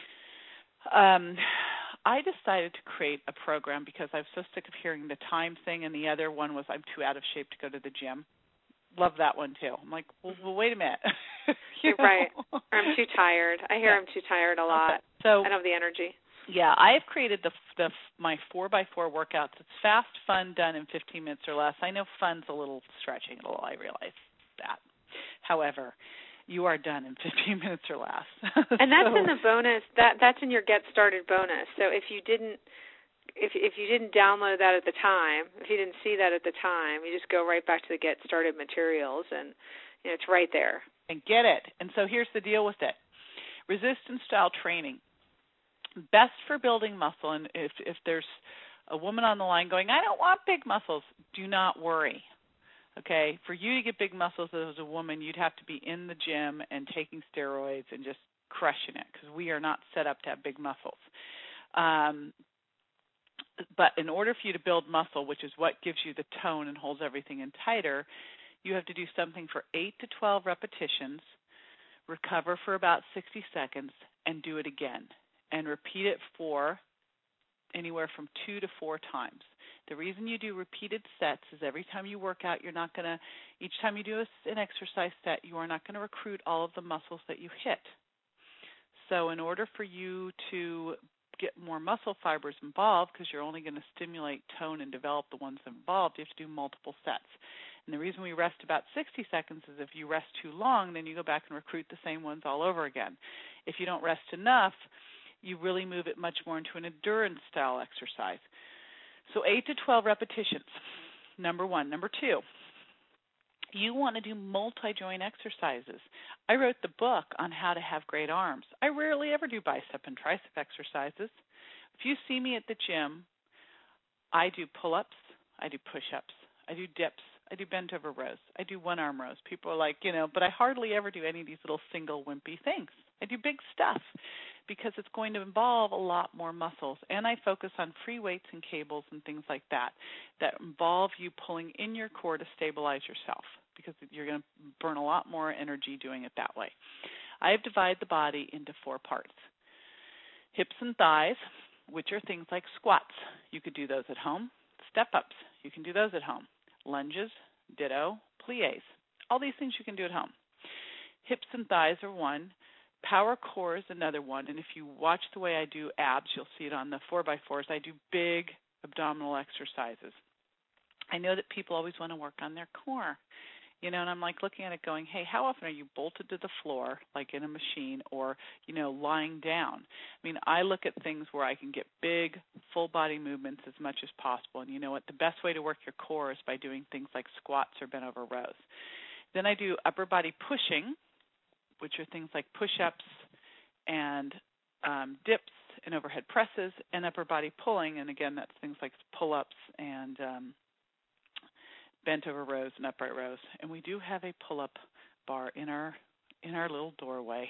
I decided to create a program because I was so sick of hearing the time thing, and the other one was I'm too out of shape to go to the gym. Love that one, too. I'm like, well wait a minute. You're right. Or I'm too tired. I hear I'm too tired a lot. Okay. So I don't have the energy. Yeah, I have created my 4x4 workouts. It's fast, fun, done in 15 minutes or less. I know fun's a little stretching it a little. I realize that. However, you are done in 15 minutes or less. And that's in the bonus. That's in your Get Started bonus. So if you didn't download that at the time, if you didn't see that at the time, you just go right back to the Get Started materials, and you know, it's right there. And get it. And so here's the deal with it: resistance style training. Best for building muscle, and if there's a woman on the line going, I don't want big muscles, do not worry. Okay, for you to get big muscles as a woman, you'd have to be in the gym and taking steroids and just crushing it, because we are not set up to have big muscles. But in order for you to build muscle, which is what gives you the tone and holds everything in tighter, you have to do something for 8 to 12 repetitions, recover for about 60 seconds, and do it again. And repeat it for anywhere from 2 to 4 times. The reason you do repeated sets is every time you work out, each time you do an exercise set, you are not going to recruit all of the muscles that you hit. So in order for you to get more muscle fibers involved, because you're only going to stimulate tone and develop the ones involved, you have to do multiple sets. And the reason we rest about 60 seconds is if you rest too long, then you go back and recruit the same ones all over again. If you don't rest enough, you really move it much more into an endurance style exercise. So 8 to 12 repetitions, number one. Number two, you want to do multi-joint exercises. I wrote the book on how to have great arms. I rarely ever do bicep and tricep exercises. If you see me at the gym, I do pull-ups, I do push-ups, I do dips, I do bent over rows, I do one-arm rows. People are like, but I hardly ever do any of these little single wimpy things. I do big stuff because it's going to involve a lot more muscles. And I focus on free weights and cables and things like that involve you pulling in your core to stabilize yourself, because you're going to burn a lot more energy doing it that way. I have divided the body into 4 parts. Hips and thighs, which are things like squats. You could do those at home. Step-ups, you can do those at home. Lunges, ditto, plies. All these things you can do at home. Hips and thighs are one. Power core is another one. And if you watch the way I do abs, you'll see it on the 4x4s. I do big abdominal exercises. I know that people always want to work on their core. And I'm like looking at it going, hey, how often are you bolted to the floor, like in a machine, or, lying down? I mean, I look at things where I can get big, full body movements as much as possible. And you know what? The best way to work your core is by doing things like squats or bent over rows. Then I do upper body pushing, which are things like push-ups and dips and overhead presses, and upper body pulling. And again, that's things like pull-ups and bent over rows and upright rows. And we do have a pull-up bar in our little doorway.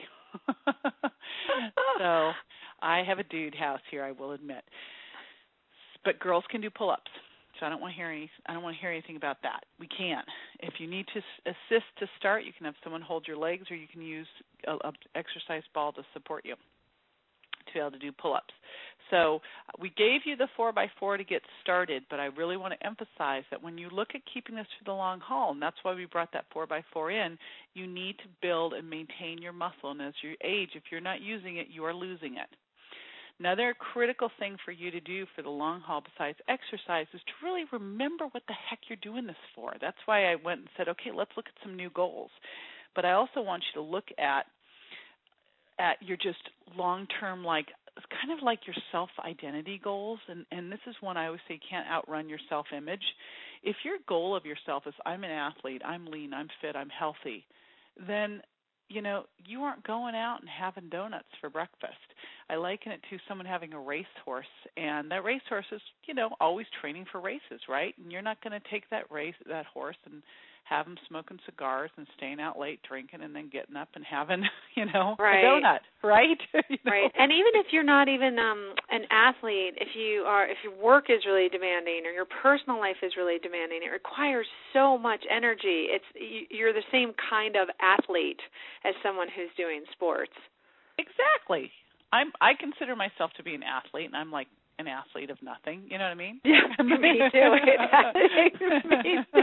So I have a dude house here, I will admit. But girls can do pull-ups. So I don't want to hear anything about that. We can. If you need to assist to start, you can have someone hold your legs, or you can use an exercise ball to support you to be able to do pull-ups. So we gave you the 4x4 to get started, but I really want to emphasize that when you look at keeping this for the long haul, and that's why we brought that 4x4 in, you need to build and maintain your muscle. And as you age, if you're not using it, you are losing it. Another critical thing for you to do for the long haul besides exercise is to really remember what the heck you're doing this for. That's why I went and said, okay, let's look at some new goals. But I also want you to look at your just long-term, like kind of like your self-identity goals. And this is one I always say, you can't outrun your self-image. If your goal of yourself is I'm an athlete, I'm lean, I'm fit, I'm healthy, then you aren't going out and having donuts for breakfast. I liken it to someone having a racehorse, and that racehorse is, always training for races, right? And you're not going to take that horse and have him smoking cigars and staying out late drinking and then getting up and having, right. a donut, right? Right. And even if you're not even an athlete, if your work is really demanding or your personal life is really demanding, it requires so much energy. You're the same kind of athlete as someone who's doing sports. Exactly. I consider myself to be an athlete, and I'm like an athlete of nothing. You know what I mean? Yeah, me too. Me too.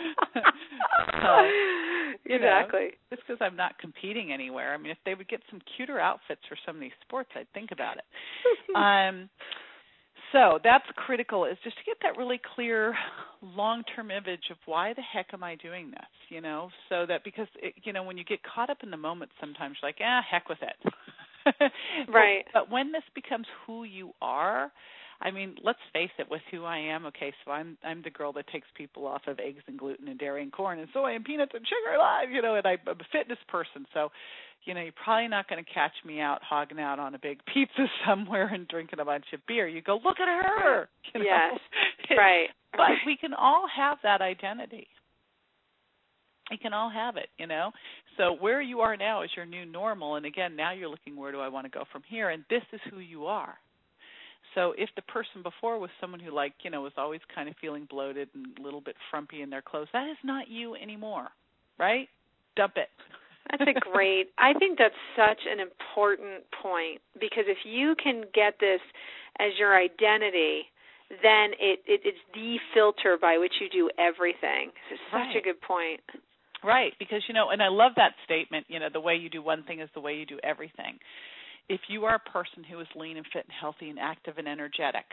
Exactly. Just because I'm not competing anywhere. I mean, if they would get some cuter outfits for some of these sports, I'd think about it. So that's critical, is just to get that really clear long-term image of why the heck am I doing this, so that because, when you get caught up in the moment sometimes you're like, heck with it. Right. But when this becomes who you are, I mean, let's face it, with who I am, okay, so I'm the girl that takes people off of eggs and gluten and dairy and corn and soy and peanuts and sugar alive, and I'm a fitness person. So, you're probably not going to catch me out hogging out on a big pizza somewhere and drinking a bunch of beer. You go, look at her. Yes, right. But we can all have that identity. You can all have it, So where you are now is your new normal. And again, now you're looking, where do I want to go from here? And this is who you are. So if the person before was someone who, was always kind of feeling bloated and a little bit frumpy in their clothes, that is not you anymore, right? Dump it. That's I think that's such an important point, because if you can get this as your identity, then it's the filter by which you do everything. This is such a good point. Right, because, and I love that statement, the way you do one thing is the way you do everything. If you are a person who is lean and fit and healthy and active and energetic,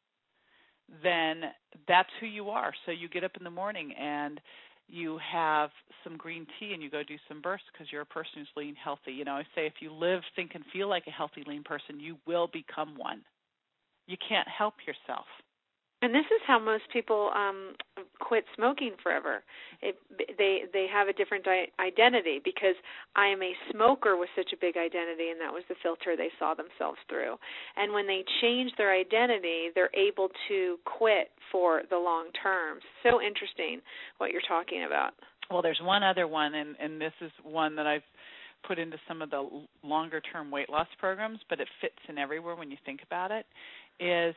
then that's who you are. So you get up in the morning and you have some green tea and you go do some bursts because you're a person who's lean, healthy. I say if you live, think, and feel like a healthy, lean person, you will become one. You can't help yourself. And this is how most people quit smoking forever. They have a different identity, because I am a smoker was such a big identity, and that was the filter they saw themselves through. And when they change their identity, they're able to quit for the long term. So interesting what you're talking about. Well, there's one other one, and this is one that I've put into some of the longer-term weight loss programs, but it fits in everywhere when you think about it, is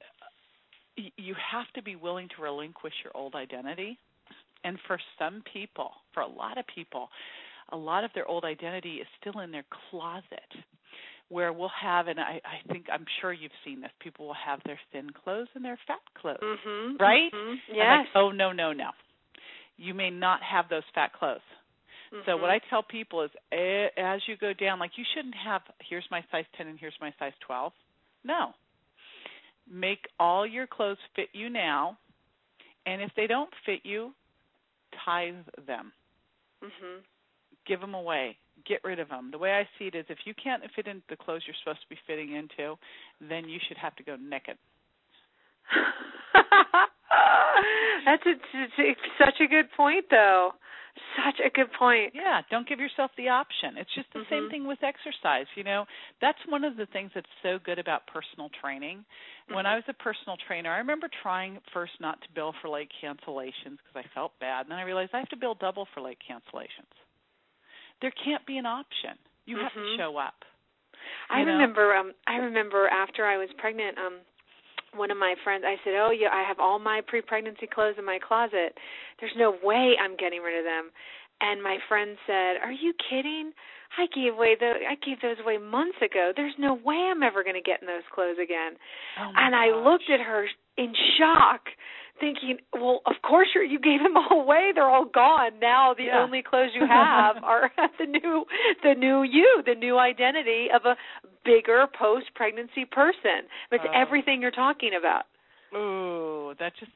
you have to be willing to relinquish your old identity. And for some people, for a lot of people, a lot of their old identity is still in their closet, where we'll have, and I'm sure you've seen this, people will have their thin clothes and their fat clothes, right? Mm-hmm. Yes. Oh, no. You may not have those fat clothes. So what I tell people is, as you go down, you shouldn't have, here's my size 10 and here's my size 12. No. Make all your clothes fit you now, and if they don't fit you, tithe them. Give them away. Get rid of them. The way I see it is, if you can't fit into the clothes you're supposed to be fitting into, then you should have to go naked. That's such a good point, though. Such a good point. Yeah, don't give yourself the option. It's just the same thing with exercise. That's one of the things that's so good about personal training. When I was a personal trainer, I remember trying first not to bill for late cancellations because I felt bad. And then I realized I have to bill double for late cancellations. There can't be an option. You have to show up. I remember after I was pregnant, one of my friends, I said, oh, yeah, I have all my pre-pregnancy clothes in my closet. There's no way I'm getting rid of them. And my friend said, are you kidding? I gave those away months ago. There's no way I'm ever going to get in those clothes again. Oh, and gosh. I looked at her in shock, thinking, well, of course you gave them all away. They're all gone. Now the only clothes you have are the new you, the new identity of a bigger post-pregnancy person. It's everything you're talking about. Oh, that just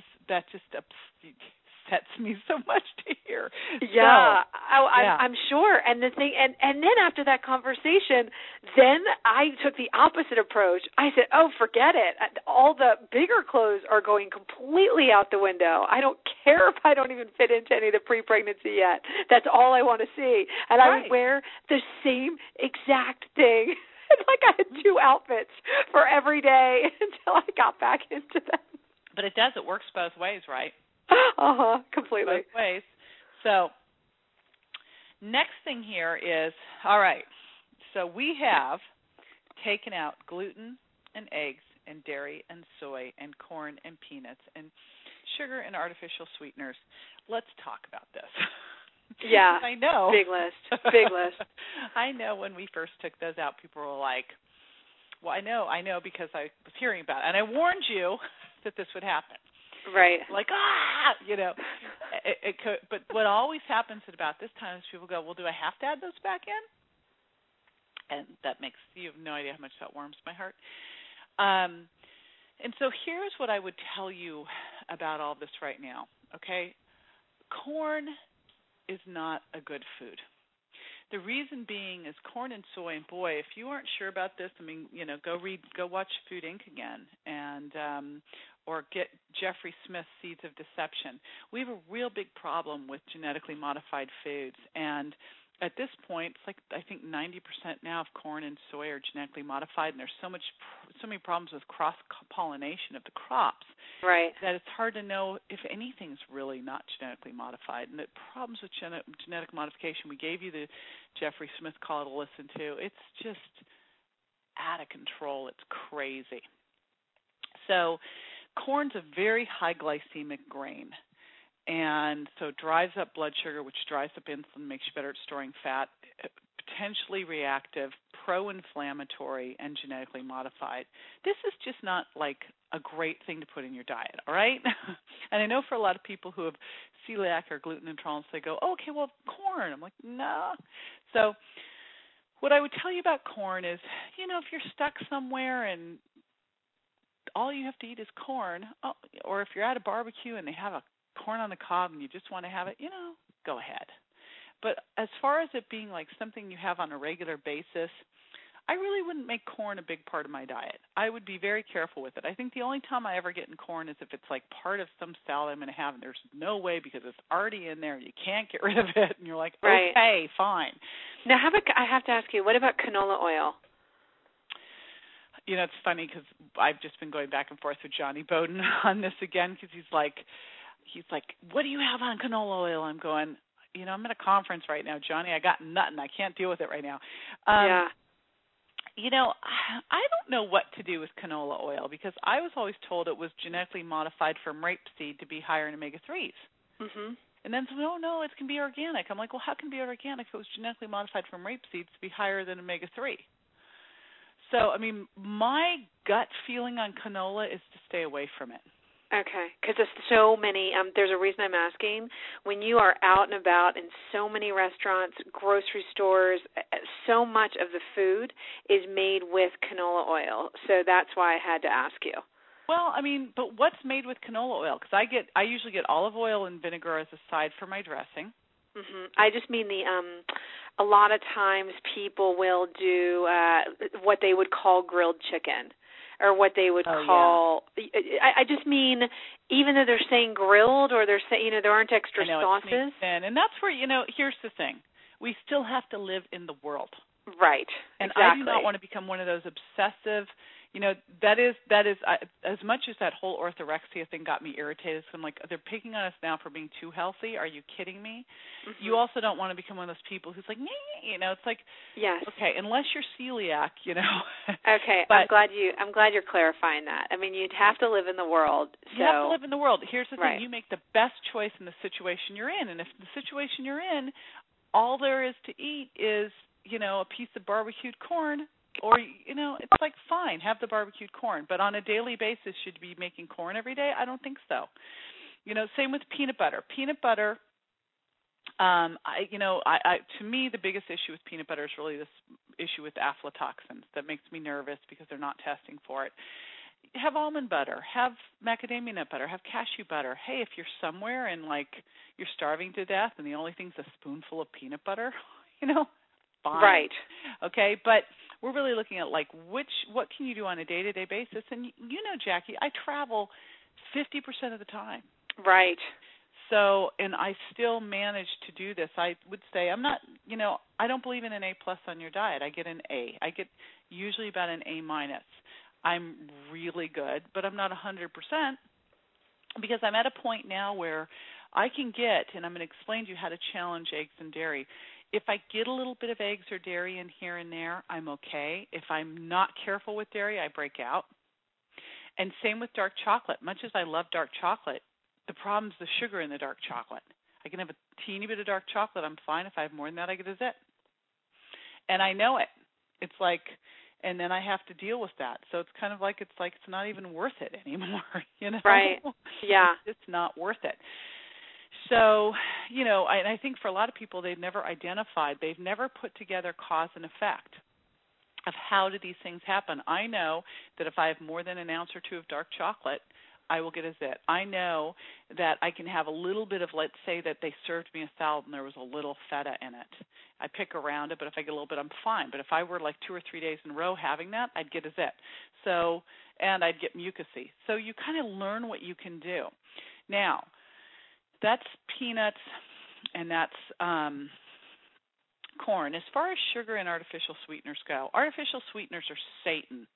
upsets me so much to hear. Yeah, I'm sure. And the thing, and then after that conversation, then I took the opposite approach. I said, oh, forget it. All the bigger clothes are going completely out the window. I don't care if I don't even fit into any of the pre-pregnancy yet. That's all I want to see. And I would wear the same exact thing. It's like I had two outfits for every day until I got back into them. But it does. It works both ways, right? Completely. Both ways. So next thing here is, all right, so we have taken out gluten and eggs and dairy and soy and corn and peanuts and sugar and artificial sweeteners. Let's talk about this. Yeah. I know. Big list. I know when we first took those out, people were like, well, I know because I was hearing about it. And I warned you that this would happen. Right. Like, it could, but what always happens at about this time is people go, well, do I have to add those back in? And that makes, you have no idea how much that warms my heart. And so here's what I would tell you about all this right now, okay? Corn is not a good food. The reason being is corn and soy, and boy, if you aren't sure about this, go watch Food Inc. again, and or get Jeffrey Smith's Seeds of Deception. We have a real big problem with genetically modified foods, and at this point, it's like I think 90% now of corn and soy are genetically modified, and there's so many problems with cross-pollination of the crops right. that it's hard to know if anything's really not genetically modified. And the problems with genetic modification, we gave you the Jeffrey Smith call to listen to. It's just out of control. It's crazy. So corn's a very high glycemic grain. And so it drives up blood sugar, which drives up insulin, makes you better at storing fat, potentially reactive, pro-inflammatory, and genetically modified. This is just not like a great thing to put in your diet, all right? And I know for a lot of people who have celiac or gluten intolerance, they go, oh, okay, well, corn. I'm like, no. So what I would tell you about corn is, if you're stuck somewhere and all you have to eat is corn, or if you're at a barbecue and they have a corn on the cob and you just want to have it, go ahead. But as far as it being like something you have on a regular basis, I really wouldn't make corn a big part of my diet. I would be very careful with it. I think the only time I ever get in corn is if it's like part of some salad I'm going to have, and there's no way because it's already in there. You can't get rid of it, and you're like, right. Okay, fine. Now, I have to ask you, what about canola oil? It's funny because I've just been going back and forth with Johnny Bowden on this again because he's like, what do you have on canola oil? I'm going, I'm at a conference right now, Johnny. I got nothing. I can't deal with it right now. Yeah. I don't know what to do with canola oil because I was always told it was genetically modified from rapeseed to be higher in omega-3s. Mm-hmm. And then so, no, it can be organic. I'm like, well, how can it be organic if it was genetically modified from rapeseeds to be higher than omega-3? So, my gut feeling on canola is to stay away from it. Okay, because there's so many, there's a reason I'm asking. When you are out and about in so many restaurants, grocery stores, so much of the food is made with canola oil. So that's why I had to ask you. Well, but what's made with canola oil? Because I usually get olive oil and vinegar as a side for my dressing. Mm-hmm. I just mean a lot of times people will do what they would call grilled chicken. Or what they would call, I just mean, even though they're saying grilled or they're saying, there aren't extra sauces. And that's where, here's the thing. We still have to live in the world. Right. And exactly. I do not want to become one of those obsessive, that is as much as that whole orthorexia thing got me irritated. So I'm like, they're picking on us now for being too healthy. Are you kidding me? Mm-hmm. You also don't want to become one of those people who's like, it's like, yes. Okay, unless you're celiac, Okay, but, I'm glad you're clarifying that. You'd have to live in the world. You have to live in the world. Here's the thing. Right. You make the best choice in the situation you're in. And if the situation you're in, all there is to eat is, a piece of barbecued corn, or, it's like, fine, have the barbecued corn. But on a daily basis, should you be making corn every day? I don't think so. Same with peanut butter. Peanut butter, to me, the biggest issue with peanut butter is really this issue with aflatoxins that makes me nervous because they're not testing for it. Have almond butter, have macadamia nut butter, have cashew butter. Hey, if you're somewhere and, you're starving to death and the only thing's a spoonful of peanut butter, fine. Right. Okay, but we're really looking at what can you do on a day-to-day basis? And Jackie, I travel 50% of the time. Right. So, and I still manage to do this. I would say I'm not, I don't believe in an A+ on your diet. I get an A. I get usually about an A-. I'm really good, but I'm not 100% because I'm at a point now where I can get, and I'm going to explain to you how to challenge eggs and dairy. If I get a little bit of eggs or dairy in here and there, I'm okay. If I'm not careful with dairy, I break out. And same with dark chocolate. Much as I love dark chocolate, the problem is the sugar in the dark chocolate. I can have a teeny bit of dark chocolate. I'm fine. If I have more than that, I get a zit. And I know it. It's like, and then I have to deal with that. So it's kind of like it's not even worth it anymore, Right. Yeah. It's not worth it. So, and I think for a lot of people, they've never put together cause and effect of how do these things happen. I know that if I have more than an ounce or two of dark chocolate, I will get a zit. I know that I can have a little bit of, let's say that they served me a salad and there was a little feta in it. I pick around it, but if I get a little bit, I'm fine. But if I were 2 or 3 days in a row having that, I'd get a zit. So, and I'd get mucousy. So you kind of learn what you can do. Now, that's peanuts and that's corn. As far as sugar and artificial sweeteners go, artificial sweeteners are Satan.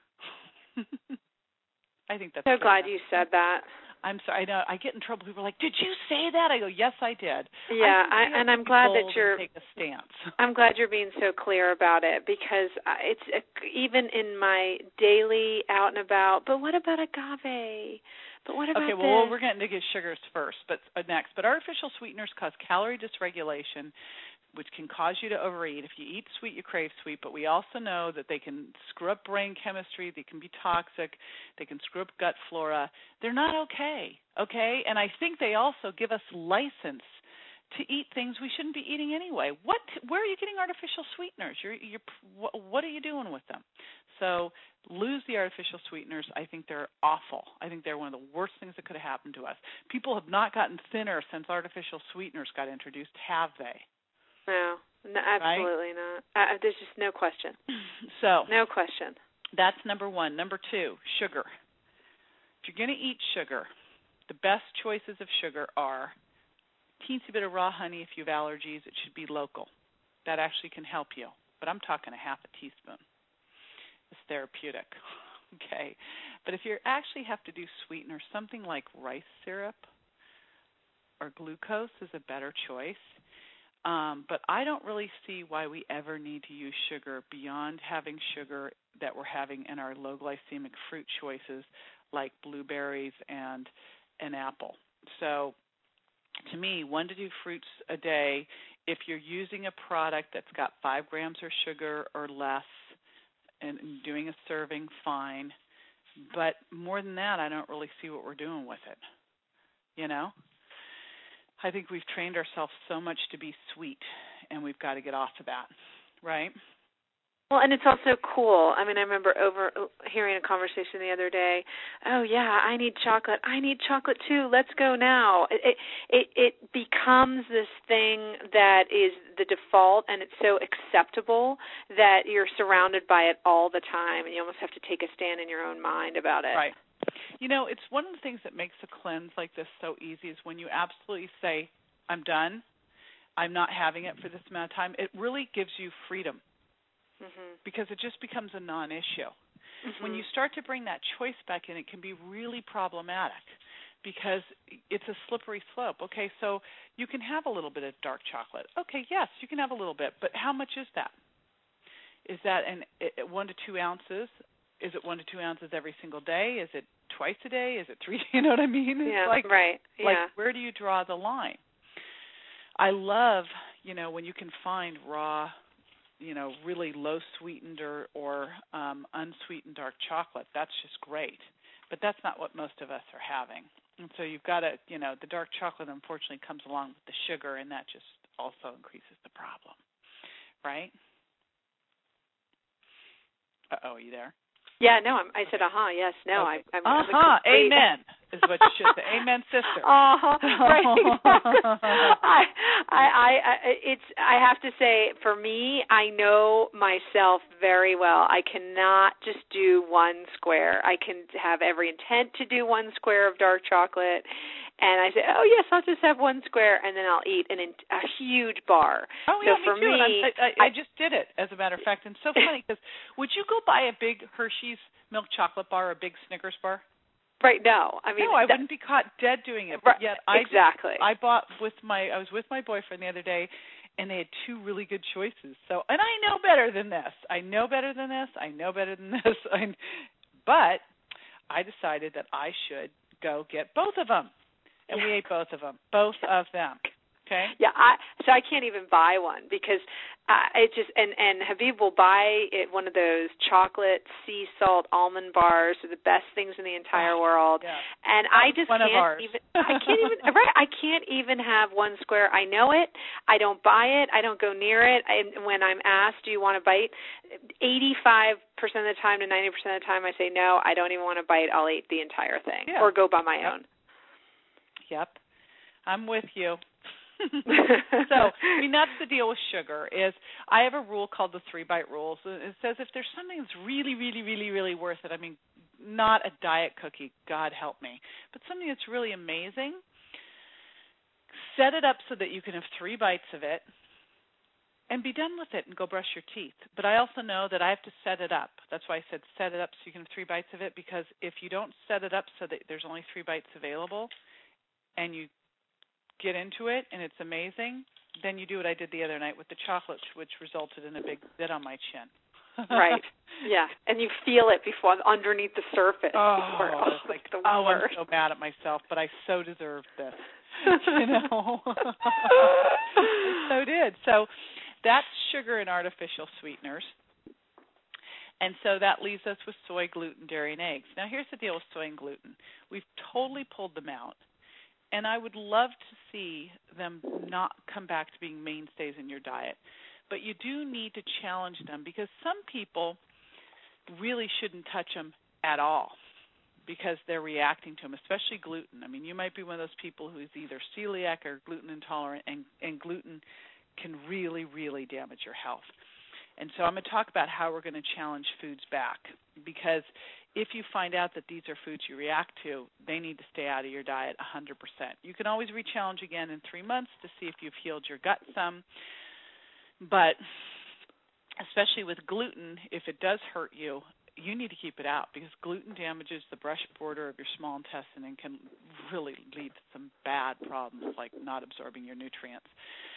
I think that's so glad you said that. I'm sorry. I know I get in trouble. People are like, "Did you say that?" I go, "Yes, I did." Yeah, and I'm glad that you're take a stance. I'm glad you're being so clear about it, because it's even in my daily out and about. But what about agave? But what about okay? Well, we're getting to get sugars first, but next. But artificial sweeteners cause calorie dysregulation, which can cause you to overeat. If you eat sweet, you crave sweet, but we also know that they can screw up brain chemistry, they can be toxic, they can screw up gut flora. They're not okay? And I think they also give us license to eat things we shouldn't be eating anyway. Where are you getting artificial sweeteners? What are you doing with them? So lose the artificial sweeteners. I think they're awful. I think they're one of the worst things that could have happened to us. People have not gotten thinner since artificial sweeteners got introduced, have they? No, absolutely right? not. There's just no question. So no question. That's number one. Number two, sugar. If you're going to eat sugar, the best choices of sugar are a teensy bit of raw honey. If you have allergies, it should be local. That actually can help you. But I'm talking a half a teaspoon. It's therapeutic. Okay. But if you actually have to do sweetener, something like rice syrup or glucose is a better choice. But I don't really see why we ever need to use sugar beyond having sugar that we're having in our low glycemic fruit choices like blueberries and an apple. So to me, 1 to 2 fruits a day, if you're using a product that's got 5 grams of sugar or less and doing a serving, fine. But more than that, I don't really see what we're doing with it, you know? I think we've trained ourselves so much to be sweet, and we've got to get off of that, right? Well, and it's also cool. I mean, I remember hearing a conversation the other day. Oh yeah, I need chocolate. I need chocolate too. Let's go now. It becomes this thing that is the default, and it's so acceptable that you're surrounded by it all the time, and you almost have to take a stand in your own mind about it. Right. You know, it's one of the things that makes a cleanse like this so easy is when you absolutely say, I'm done, I'm not having it for this amount of time. It really gives you freedom because it just becomes a non-issue. When you start to bring that choice back in, it can be really problematic because it's a slippery slope. Okay, so you can have a little bit of dark chocolate. Okay, yes, you can have a little bit, but how much is that? Is that 1 to 2 ounces? Is it 1 to 2 ounces every single day? Is it twice a day? Is it 3? You know what I mean? Yeah, it's like, right. Yeah. Like, where do you draw the line? I love, when you can find raw, really low sweetened or unsweetened dark chocolate. That's just great. But that's not what most of us are having. And so you've got to, the dark chocolate unfortunately comes along with the sugar, and that just also increases the problem, right? Uh-oh, are you there? Yeah, no, I said, yes, no, okay. I'm amen is what you should say. Amen, sister. Right. I have to say, for me, I know myself very well. I cannot just do 1 square. I can have every intent to do 1 square of dark chocolate, and I say, oh, yes, I'll just have 1 square, and then I'll eat a huge bar. Oh, so yeah, for me too. me, I just did it, as a matter of fact. And so funny, because would you go buy a big Hershey's milk chocolate bar or a big Snickers bar? Right, no. I mean, no, I wouldn't be caught dead doing it. But yet exactly. I was with my boyfriend the other day, and they had 2 really good choices. So, and I know better than this. But I decided that I should go get both of them. And we ate both of them. Okay. Yeah, so I can't even buy one because it just and Habib will buy one of those chocolate sea salt almond bars are the best things in the entire world. Yeah. And I just can't even right, I can't even have 1 square. I know it. I don't buy it. I don't go near it. And when I'm asked, do you want a bite? 85% of the time to 90% of the time I say no, I don't even want a bite. I'll eat the entire thing or go by my own. Yep. I'm with you. So, that's the deal with sugar is I have a rule called the 3-bite rules. It says if there's something that's really, really, really, really worth it, not a diet cookie, God help me, but something that's really amazing, set it up so that you can have 3 bites of it and be done with it and go brush your teeth. But I also know that I have to set it up. That's why I said set it up so you can have 3 bites of it, because if you don't set it up so that there's only 3 bites available and you get into it and it's amazing, then you do what I did the other night with the chocolate, which resulted in a big zit on my chin. Right. Yeah. And you feel it before underneath the surface. Oh, I'm so mad at myself, but I so deserved this. You know. I so did. So that's sugar and artificial sweeteners. And so that leaves us with soy, gluten, dairy, and eggs. Now here's the deal with soy and gluten. We've totally pulled them out. And I would love to see them not come back to being mainstays in your diet. But you do need to challenge them, because some people really shouldn't touch them at all because they're reacting to them, especially gluten. I mean, you might be one of those people who's either celiac or gluten intolerant, and gluten can really, really damage your health. And so I'm going to talk about how we're going to challenge foods back, because if you find out that these are foods you react to, they need to stay out of your diet 100%. You can always re-challenge again in 3 months to see if you've healed your gut some. But especially with gluten, if it does hurt you, you need to keep it out, because gluten damages the brush border of your small intestine and can really lead to some bad problems like not absorbing your nutrients.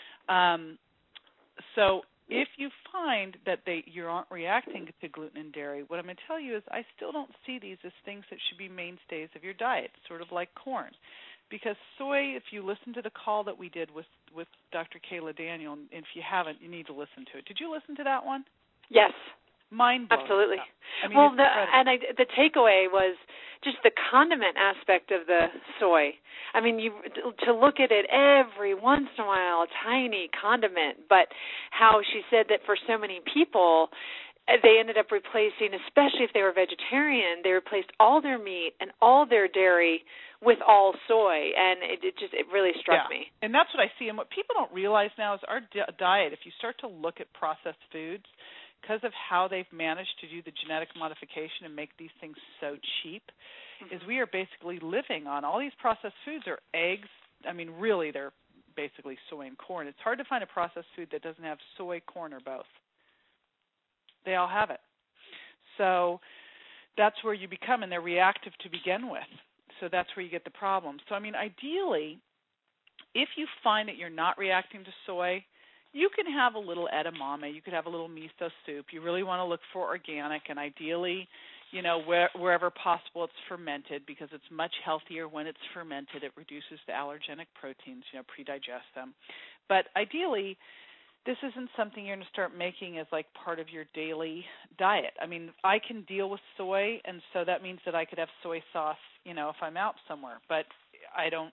So if you find that you aren't reacting to gluten and dairy, what I'm going to tell you is I still don't see these as things that should be mainstays of your diet, sort of like corn. Because soy, if you listen to the call that we did with Dr. Kayla Daniel, and if you haven't, you need to listen to it. Did you listen to that one? Yes. Mind-blowing. Absolutely. I mean, well, the takeaway was just the condiment aspect of the soy. I mean, to look at it every once in a while, a tiny condiment, but how she said that for so many people, they ended up replacing, especially if they were vegetarian, they replaced all their meat and all their dairy with all soy, and it really struck me. And that's what I see. And what people don't realize now is our diet, if you start to look at processed foods, because of how they've managed to do the genetic modification and make these things so cheap, is we are basically living on all these processed foods or eggs. I mean, really, they're basically soy and corn. It's hard to find a processed food that doesn't have soy, corn, or both. They all have it. So that's where you become, and they're reactive to begin with. So that's where you get the problem. So, I mean, ideally, if you find that you're not reacting to soy, you can have a little edamame. You could have a little miso soup. You really want to look for organic, and ideally, you know, wherever possible, it's fermented, because it's much healthier when it's fermented. It reduces the allergenic proteins, you know, pre-digest them. But ideally, this isn't something you're going to start making as like part of your daily diet. I mean, I can deal with soy, and so that means that I could have soy sauce, you know, if I'm out somewhere. But I don't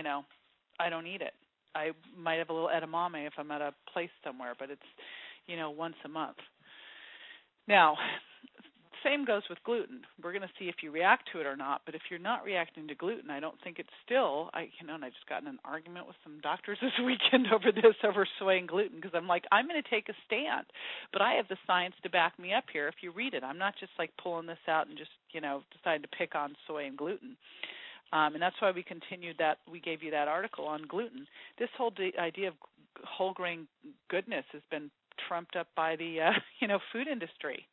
eat it. I might have a little edamame if I'm at a place somewhere, but it's, you know, once a month. Now, same goes with gluten. We're going to see if you react to it or not, but if you're not reacting to gluten, I don't think it's still, and I just got in an argument with some doctors this weekend over soy and gluten, because I'm like, I'm going to take a stand, but I have the science to back me up here if you read it. I'm not just like pulling this out and just, you know, decide to pick on soy and gluten. And that's why we gave you that article on gluten. This whole idea of whole grain goodness has been trumped up by the, food industry.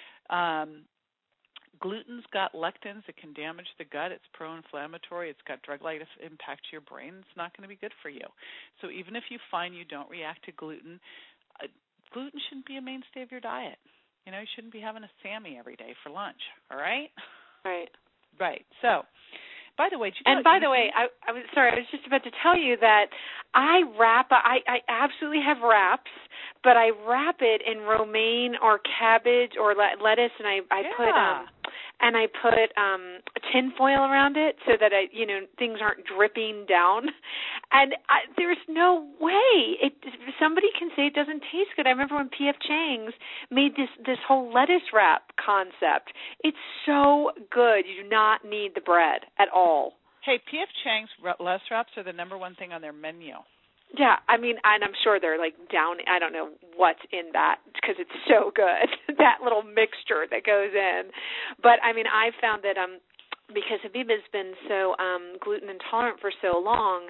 Gluten's got lectins. It can damage the gut. It's pro-inflammatory. It's got drug-like impact to your brain. It's not going to be good for you. So even if you find you don't react to gluten, gluten shouldn't be a mainstay of your diet. You know, you shouldn't be having a Sammy every day for lunch, all right? Right. Right. So, by the way, I was just about to tell you that I absolutely have wraps, but I wrap it in romaine or cabbage or lettuce, and I put tin foil around it so that things aren't dripping down. And there's no way somebody can say it doesn't taste good. I remember when P.F. Chang's made this whole lettuce wrap concept. It's so good. You do not need the bread at all. Hey, P.F. Chang's lettuce wraps are the number one thing on their menu. Yeah, I mean, and I'm sure they're like down, I don't know what's in that because it's so good, that little mixture that goes in. But, I mean, I found that because Habiba's been so gluten intolerant for so long,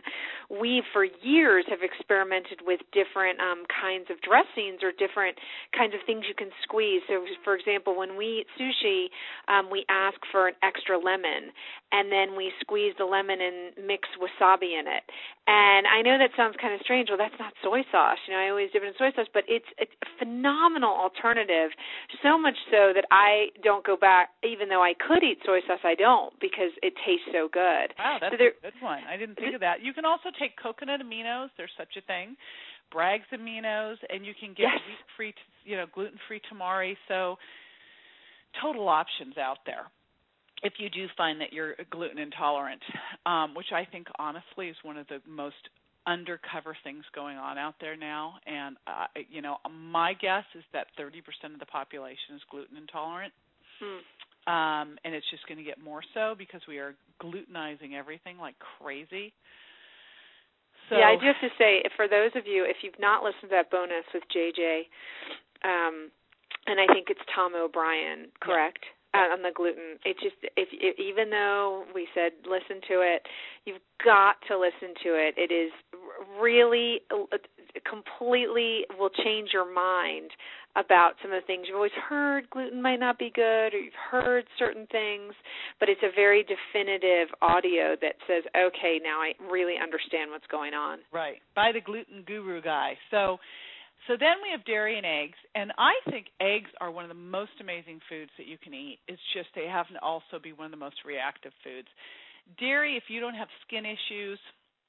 we for years have experimented with different kinds of dressings or different kinds of things you can squeeze. So, for example, when we eat sushi, we ask for an extra lemon, and then we squeeze the lemon and mix wasabi in it. And I know that sounds kind of strange. Well, that's not soy sauce. I always dip it in soy sauce, but it's a phenomenal alternative, so much so that I don't go back. Even though I could eat soy sauce, I don't, because it tastes so good. Wow, that's a good one. I didn't think of that. You can also take coconut aminos. There's such a thing. Bragg's aminos, and you can get wheat-free, gluten-free tamari. So total options out there if you do find that you're gluten intolerant, which I think honestly is one of the most undercover things going on out there now. And, my guess is that 30% of the population is gluten intolerant. And it's just going to get more so because we are glutenizing everything like crazy. So, yeah, I do have to say, for those of you, if you've not listened to that bonus with JJ, and I think it's Tom O'Brien, correct? Yeah. On the gluten, it's just even though we said listen to it, you've got to listen to it. It is really completely will change your mind about some of the things you've always heard. Gluten might not be good, or you've heard certain things, but it's a very definitive audio that says, okay, now I really understand what's going on. Right, by the gluten guru guy. So then we have dairy and eggs, and I think eggs are one of the most amazing foods that you can eat. It's just they happen to also be one of the most reactive foods. Dairy, if you don't have skin issues,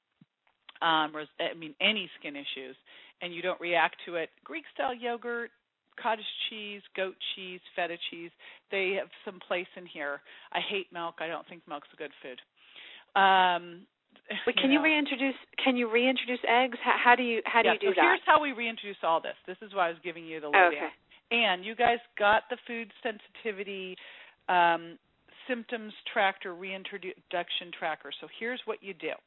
any skin issues, and you don't react to it, Greek-style yogurt, cottage cheese, goat cheese, feta cheese, they have some place in here. I hate milk. I don't think milk's a good food. But can you reintroduce eggs? How do you do that? Here's how we reintroduce all this. This is why I was giving you the lowdown. Okay. And you guys got the food sensitivity symptoms tracker, reintroduction tracker. So here's what you do.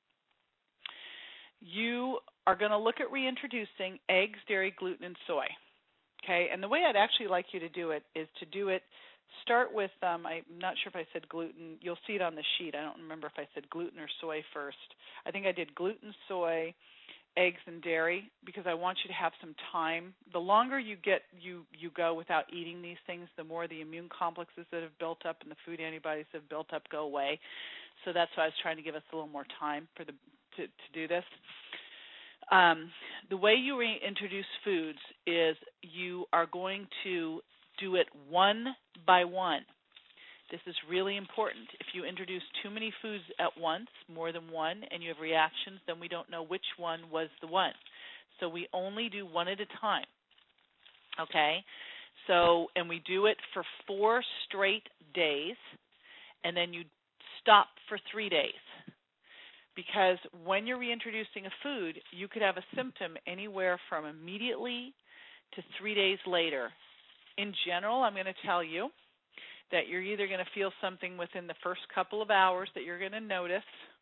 You are going to look at reintroducing eggs, dairy, gluten, and soy. Okay? And the way I'd actually like you to do it is to do it. Start with, I'm not sure if I said gluten. You'll see it on the sheet. I don't remember if I said gluten or soy first. I think I did gluten, soy, eggs, and dairy because I want you to have some time. The longer you go without eating these things, the more the immune complexes that have built up and the food antibodies that have built up go away. So that's why I was trying to give us a little more time to do this. The way you reintroduce foods is you are going to do it one by one. This is really important. If you introduce too many foods at once, more than one, and you have reactions, then we don't know which one was the one. So we only do one at a time. Okay? So, and we do it for 4 straight days, and then you stop for 3 days. Because when you're reintroducing a food, you could have a symptom anywhere from immediately to 3 days later. In general, I'm going to tell you that you're either going to feel something within the first couple of hours that you're going to notice,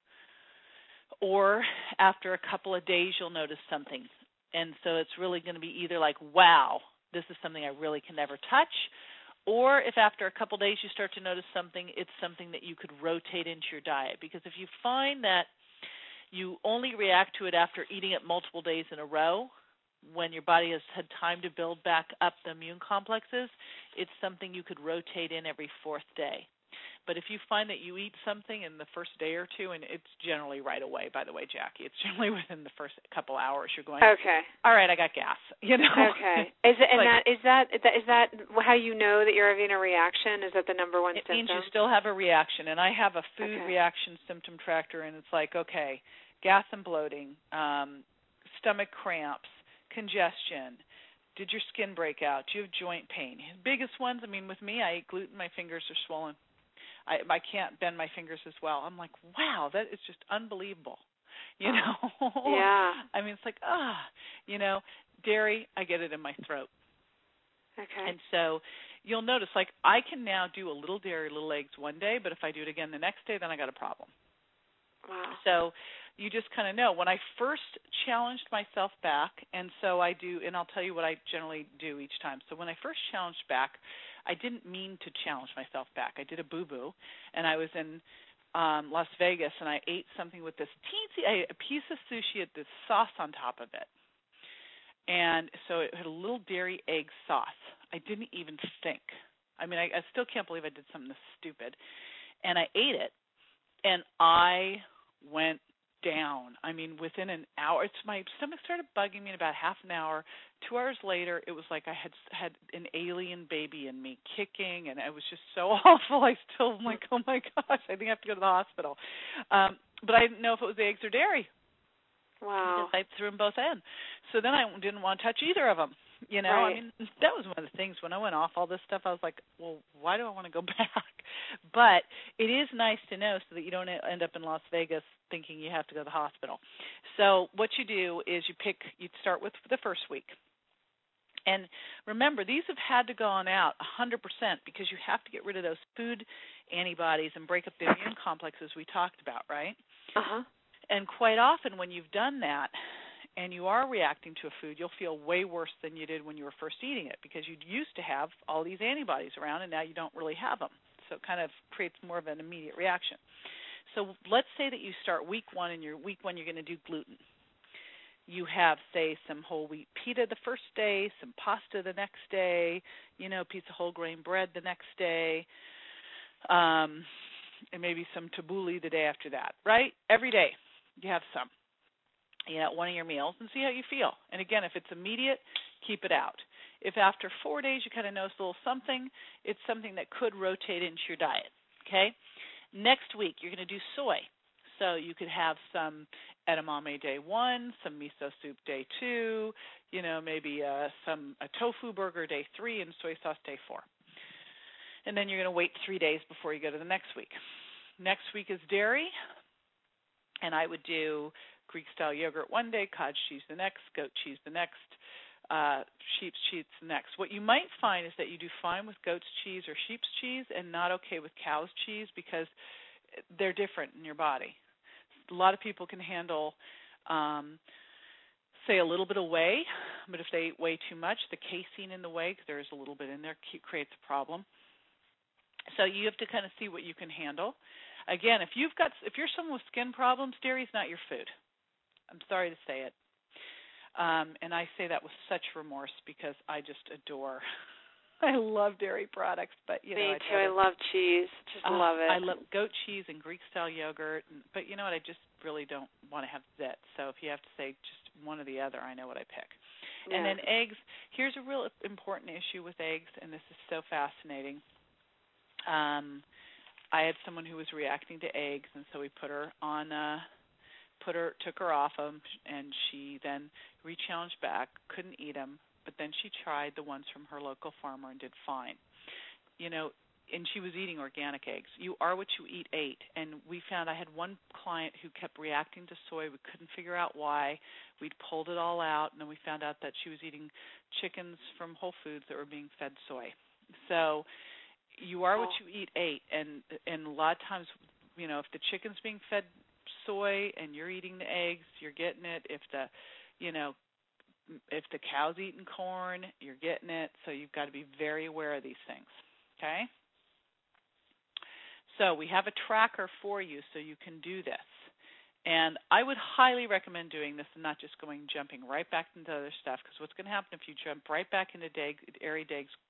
or after a couple of days you'll notice something. And so it's really going to be either like, wow, this is something I really can never touch, or if after a couple of days you start to notice something, it's something that you could rotate into your diet. Because if you find that you only react to it after eating it multiple days in a row, when your body has had time to build back up the immune complexes, it's something you could rotate in every 4th day. But if you find that you eat something in the first day or two, and it's generally right away, by the way, Jackie, it's generally within the first couple hours, you're going, okay, all right, I got gas, Okay. Is that how you know that you're having a reaction? Is that the number one symptom? It means you still have a reaction, and I have a food reaction symptom tracker, and it's like, okay, gas and bloating, stomach cramps, congestion, did your skin break out, do you have joint pain? Biggest ones, with me, I eat gluten, my fingers are swollen. I can't bend my fingers as well. I'm like, wow, that is just unbelievable. Yeah. It's like, dairy, I get it in my throat. Okay. And so you'll notice, like, I can now do a little dairy, little eggs one day, but if I do it again the next day, then I got a problem. Wow. So you just kind of know. When I first challenged myself back, and so I do, and I'll tell you what I generally do each time. So when I first challenged back, I didn't mean to challenge myself back. I did a boo-boo, and I was in Las Vegas, and I ate something with this a piece of sushi with this sauce on top of it. And so it had a little dairy egg sauce. I didn't even think. I mean, I still can't believe I did something this stupid. And I ate it, and I went down. I mean, within an hour, my stomach started bugging me in about half an hour. 2 hours later, it was like I had an alien baby in me kicking, and it was just so awful. I still am like, oh my gosh, I think I have to go to the hospital. But I didn't know if it was eggs or dairy. Wow. Because I threw them both in. So then I didn't want to touch either of them. You know, right. I mean, that was one of the things when I went off all this stuff. I was like, well, why do I want to go back? But it is nice to know so that you don't end up in Las Vegas thinking you have to go to the hospital. So what you do is you start with the first week. And remember, these have had to go on out 100% because you have to get rid of those food antibodies and break up the immune complexes we talked about, right? Uh-huh. And quite often when you've done that and you are reacting to a food, you'll feel way worse than you did when you were first eating it because you used to have all these antibodies around and now you don't really have them. So it kind of creates more of an immediate reaction. So let's say that you start week one, and week one you're going to do gluten. You have, say, some whole wheat pita the first day, some pasta the next day, a piece of whole grain bread the next day, and maybe some tabbouleh the day after that, right? Every day you have some, at one of your meals and see how you feel. And again, if it's immediate, keep it out. If after 4 days you kind of notice a little something, it's something that could rotate into your diet, okay? Next week, you're going to do soy. So you could have some edamame day 1, some miso soup day 2, maybe a tofu burger day 3, and soy sauce day 4. And then you're going to wait 3 days before you go to the next week. Next week is dairy, and I would do Greek-style yogurt one day, cottage cheese the next, goat cheese the next, sheep's cheese the next. What you might find is that you do fine with goat's cheese or sheep's cheese and not okay with cow's cheese because they're different in your body. A lot of people can handle, say, a little bit of whey, but if they eat way too much, the casein in the whey, because there's a little bit in there, creates a problem. So you have to kind of see what you can handle. Again, if you're someone with skin problems, dairy is not your food. I'm sorry to say it. And I say that with such remorse because I just adore I love dairy products, but Me too. I love cheese. Just love it. I love goat cheese and Greek-style yogurt, but you know what? I just really don't want to have zit. So if you have to say just one or the other, I know what I pick. Yeah. And then eggs. Here's a real important issue with eggs, and this is so fascinating. I had someone who was reacting to eggs, and so we put her on. Took her off them, and she then re-challenged back. Couldn't eat them. But then she tried the ones from her local farmer and did fine. And she was eating organic eggs. You are what you eat ate. And we found I had one client who kept reacting to soy. We couldn't figure out why. We'd pulled it all out, and then we found out that she was eating chickens from Whole Foods that were being fed soy. So you are what you eat ate. And a lot of times, if the chicken's being fed soy and you're eating the eggs, you're getting it. If the cow's eating corn, you're getting it. So you've got to be very aware of these things, okay? So we have a tracker for you so you can do this. And I would highly recommend doing this and not just jumping right back into other stuff, because what's going to happen if you jump right back into dairy,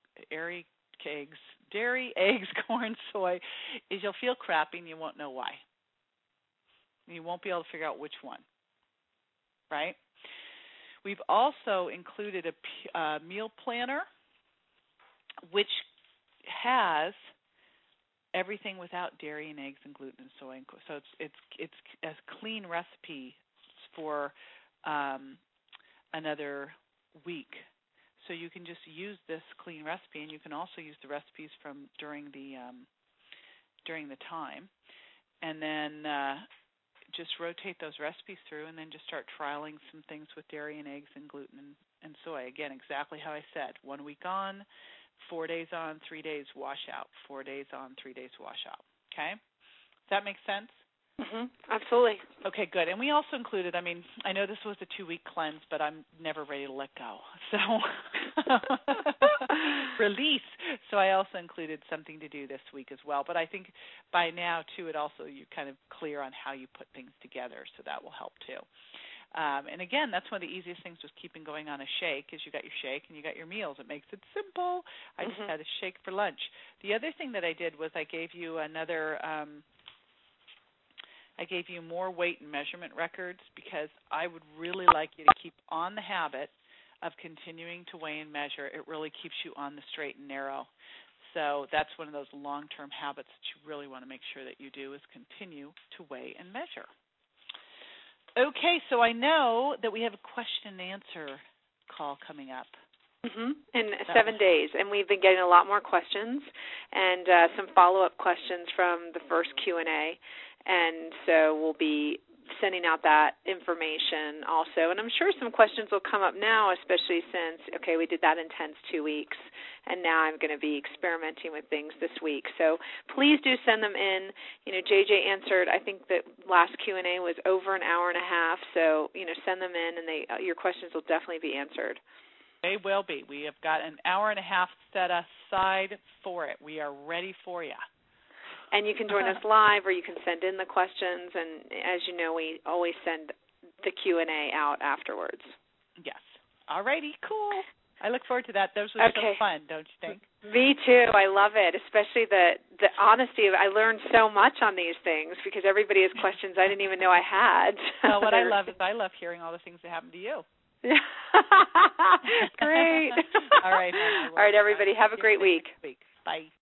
eggs, corn, soy, is you'll feel crappy and you won't know why. You won't be able to figure out which one, right? We've also included a meal planner, which has everything without dairy and eggs and gluten and soy. So it's a clean recipe for another week. So you can just use this clean recipe, and you can also use the recipes from during the time, and then just rotate those recipes through, and then just start trialing some things with dairy and eggs and gluten and soy. Again, exactly how I said, 1 week on, 4 days on, 3 days wash out, 4 days on, 3 days wash out. Okay? Does that make sense? Mm-hmm. Absolutely. Okay, good. And we also included, I know this was a 2-week cleanse, but I'm never ready to let go. So release. So I also included something to do this week as well. But I think by now, too, you're kind of clear on how you put things together, so that will help, too. And again, that's one of the easiest things with keeping going on a shake is you got your shake and you got your meals. It makes it simple. I just had a shake for lunch. The other thing that I did was I gave you more weight and measurement records because I would really like you to keep on the habit of continuing to weigh and measure. It really keeps you on the straight and narrow. So that's one of those long-term habits that you really want to make sure that you do is continue to weigh and measure. Okay, so I know that we have a question and answer call coming up. In 7 days, and we've been getting a lot more questions and some follow-up questions from the first Q&A, and so we'll be sending out that information also. And I'm sure some questions will come up now, especially since, okay, we did that intense 2 weeks, and now I'm going to be experimenting with things this week. So please do send them in. JJ answered, I think that last Q&A was over an hour and a half, so, send them in, and your questions will definitely be answered. They will be. We have got an hour and a half set aside for it. We are ready for you. And you can join us live, or you can send in the questions. And as you know, we always send the Q&A out afterwards. Yes. All righty. Cool. I look forward to that. Those were so fun, don't you think? Me too. I love it, especially the honesty. I learned so much on these things because everybody has questions I didn't even know I had. Well, what I love hearing all the things that happen to you. Great. All right. All right, everybody. Have a great week. Bye.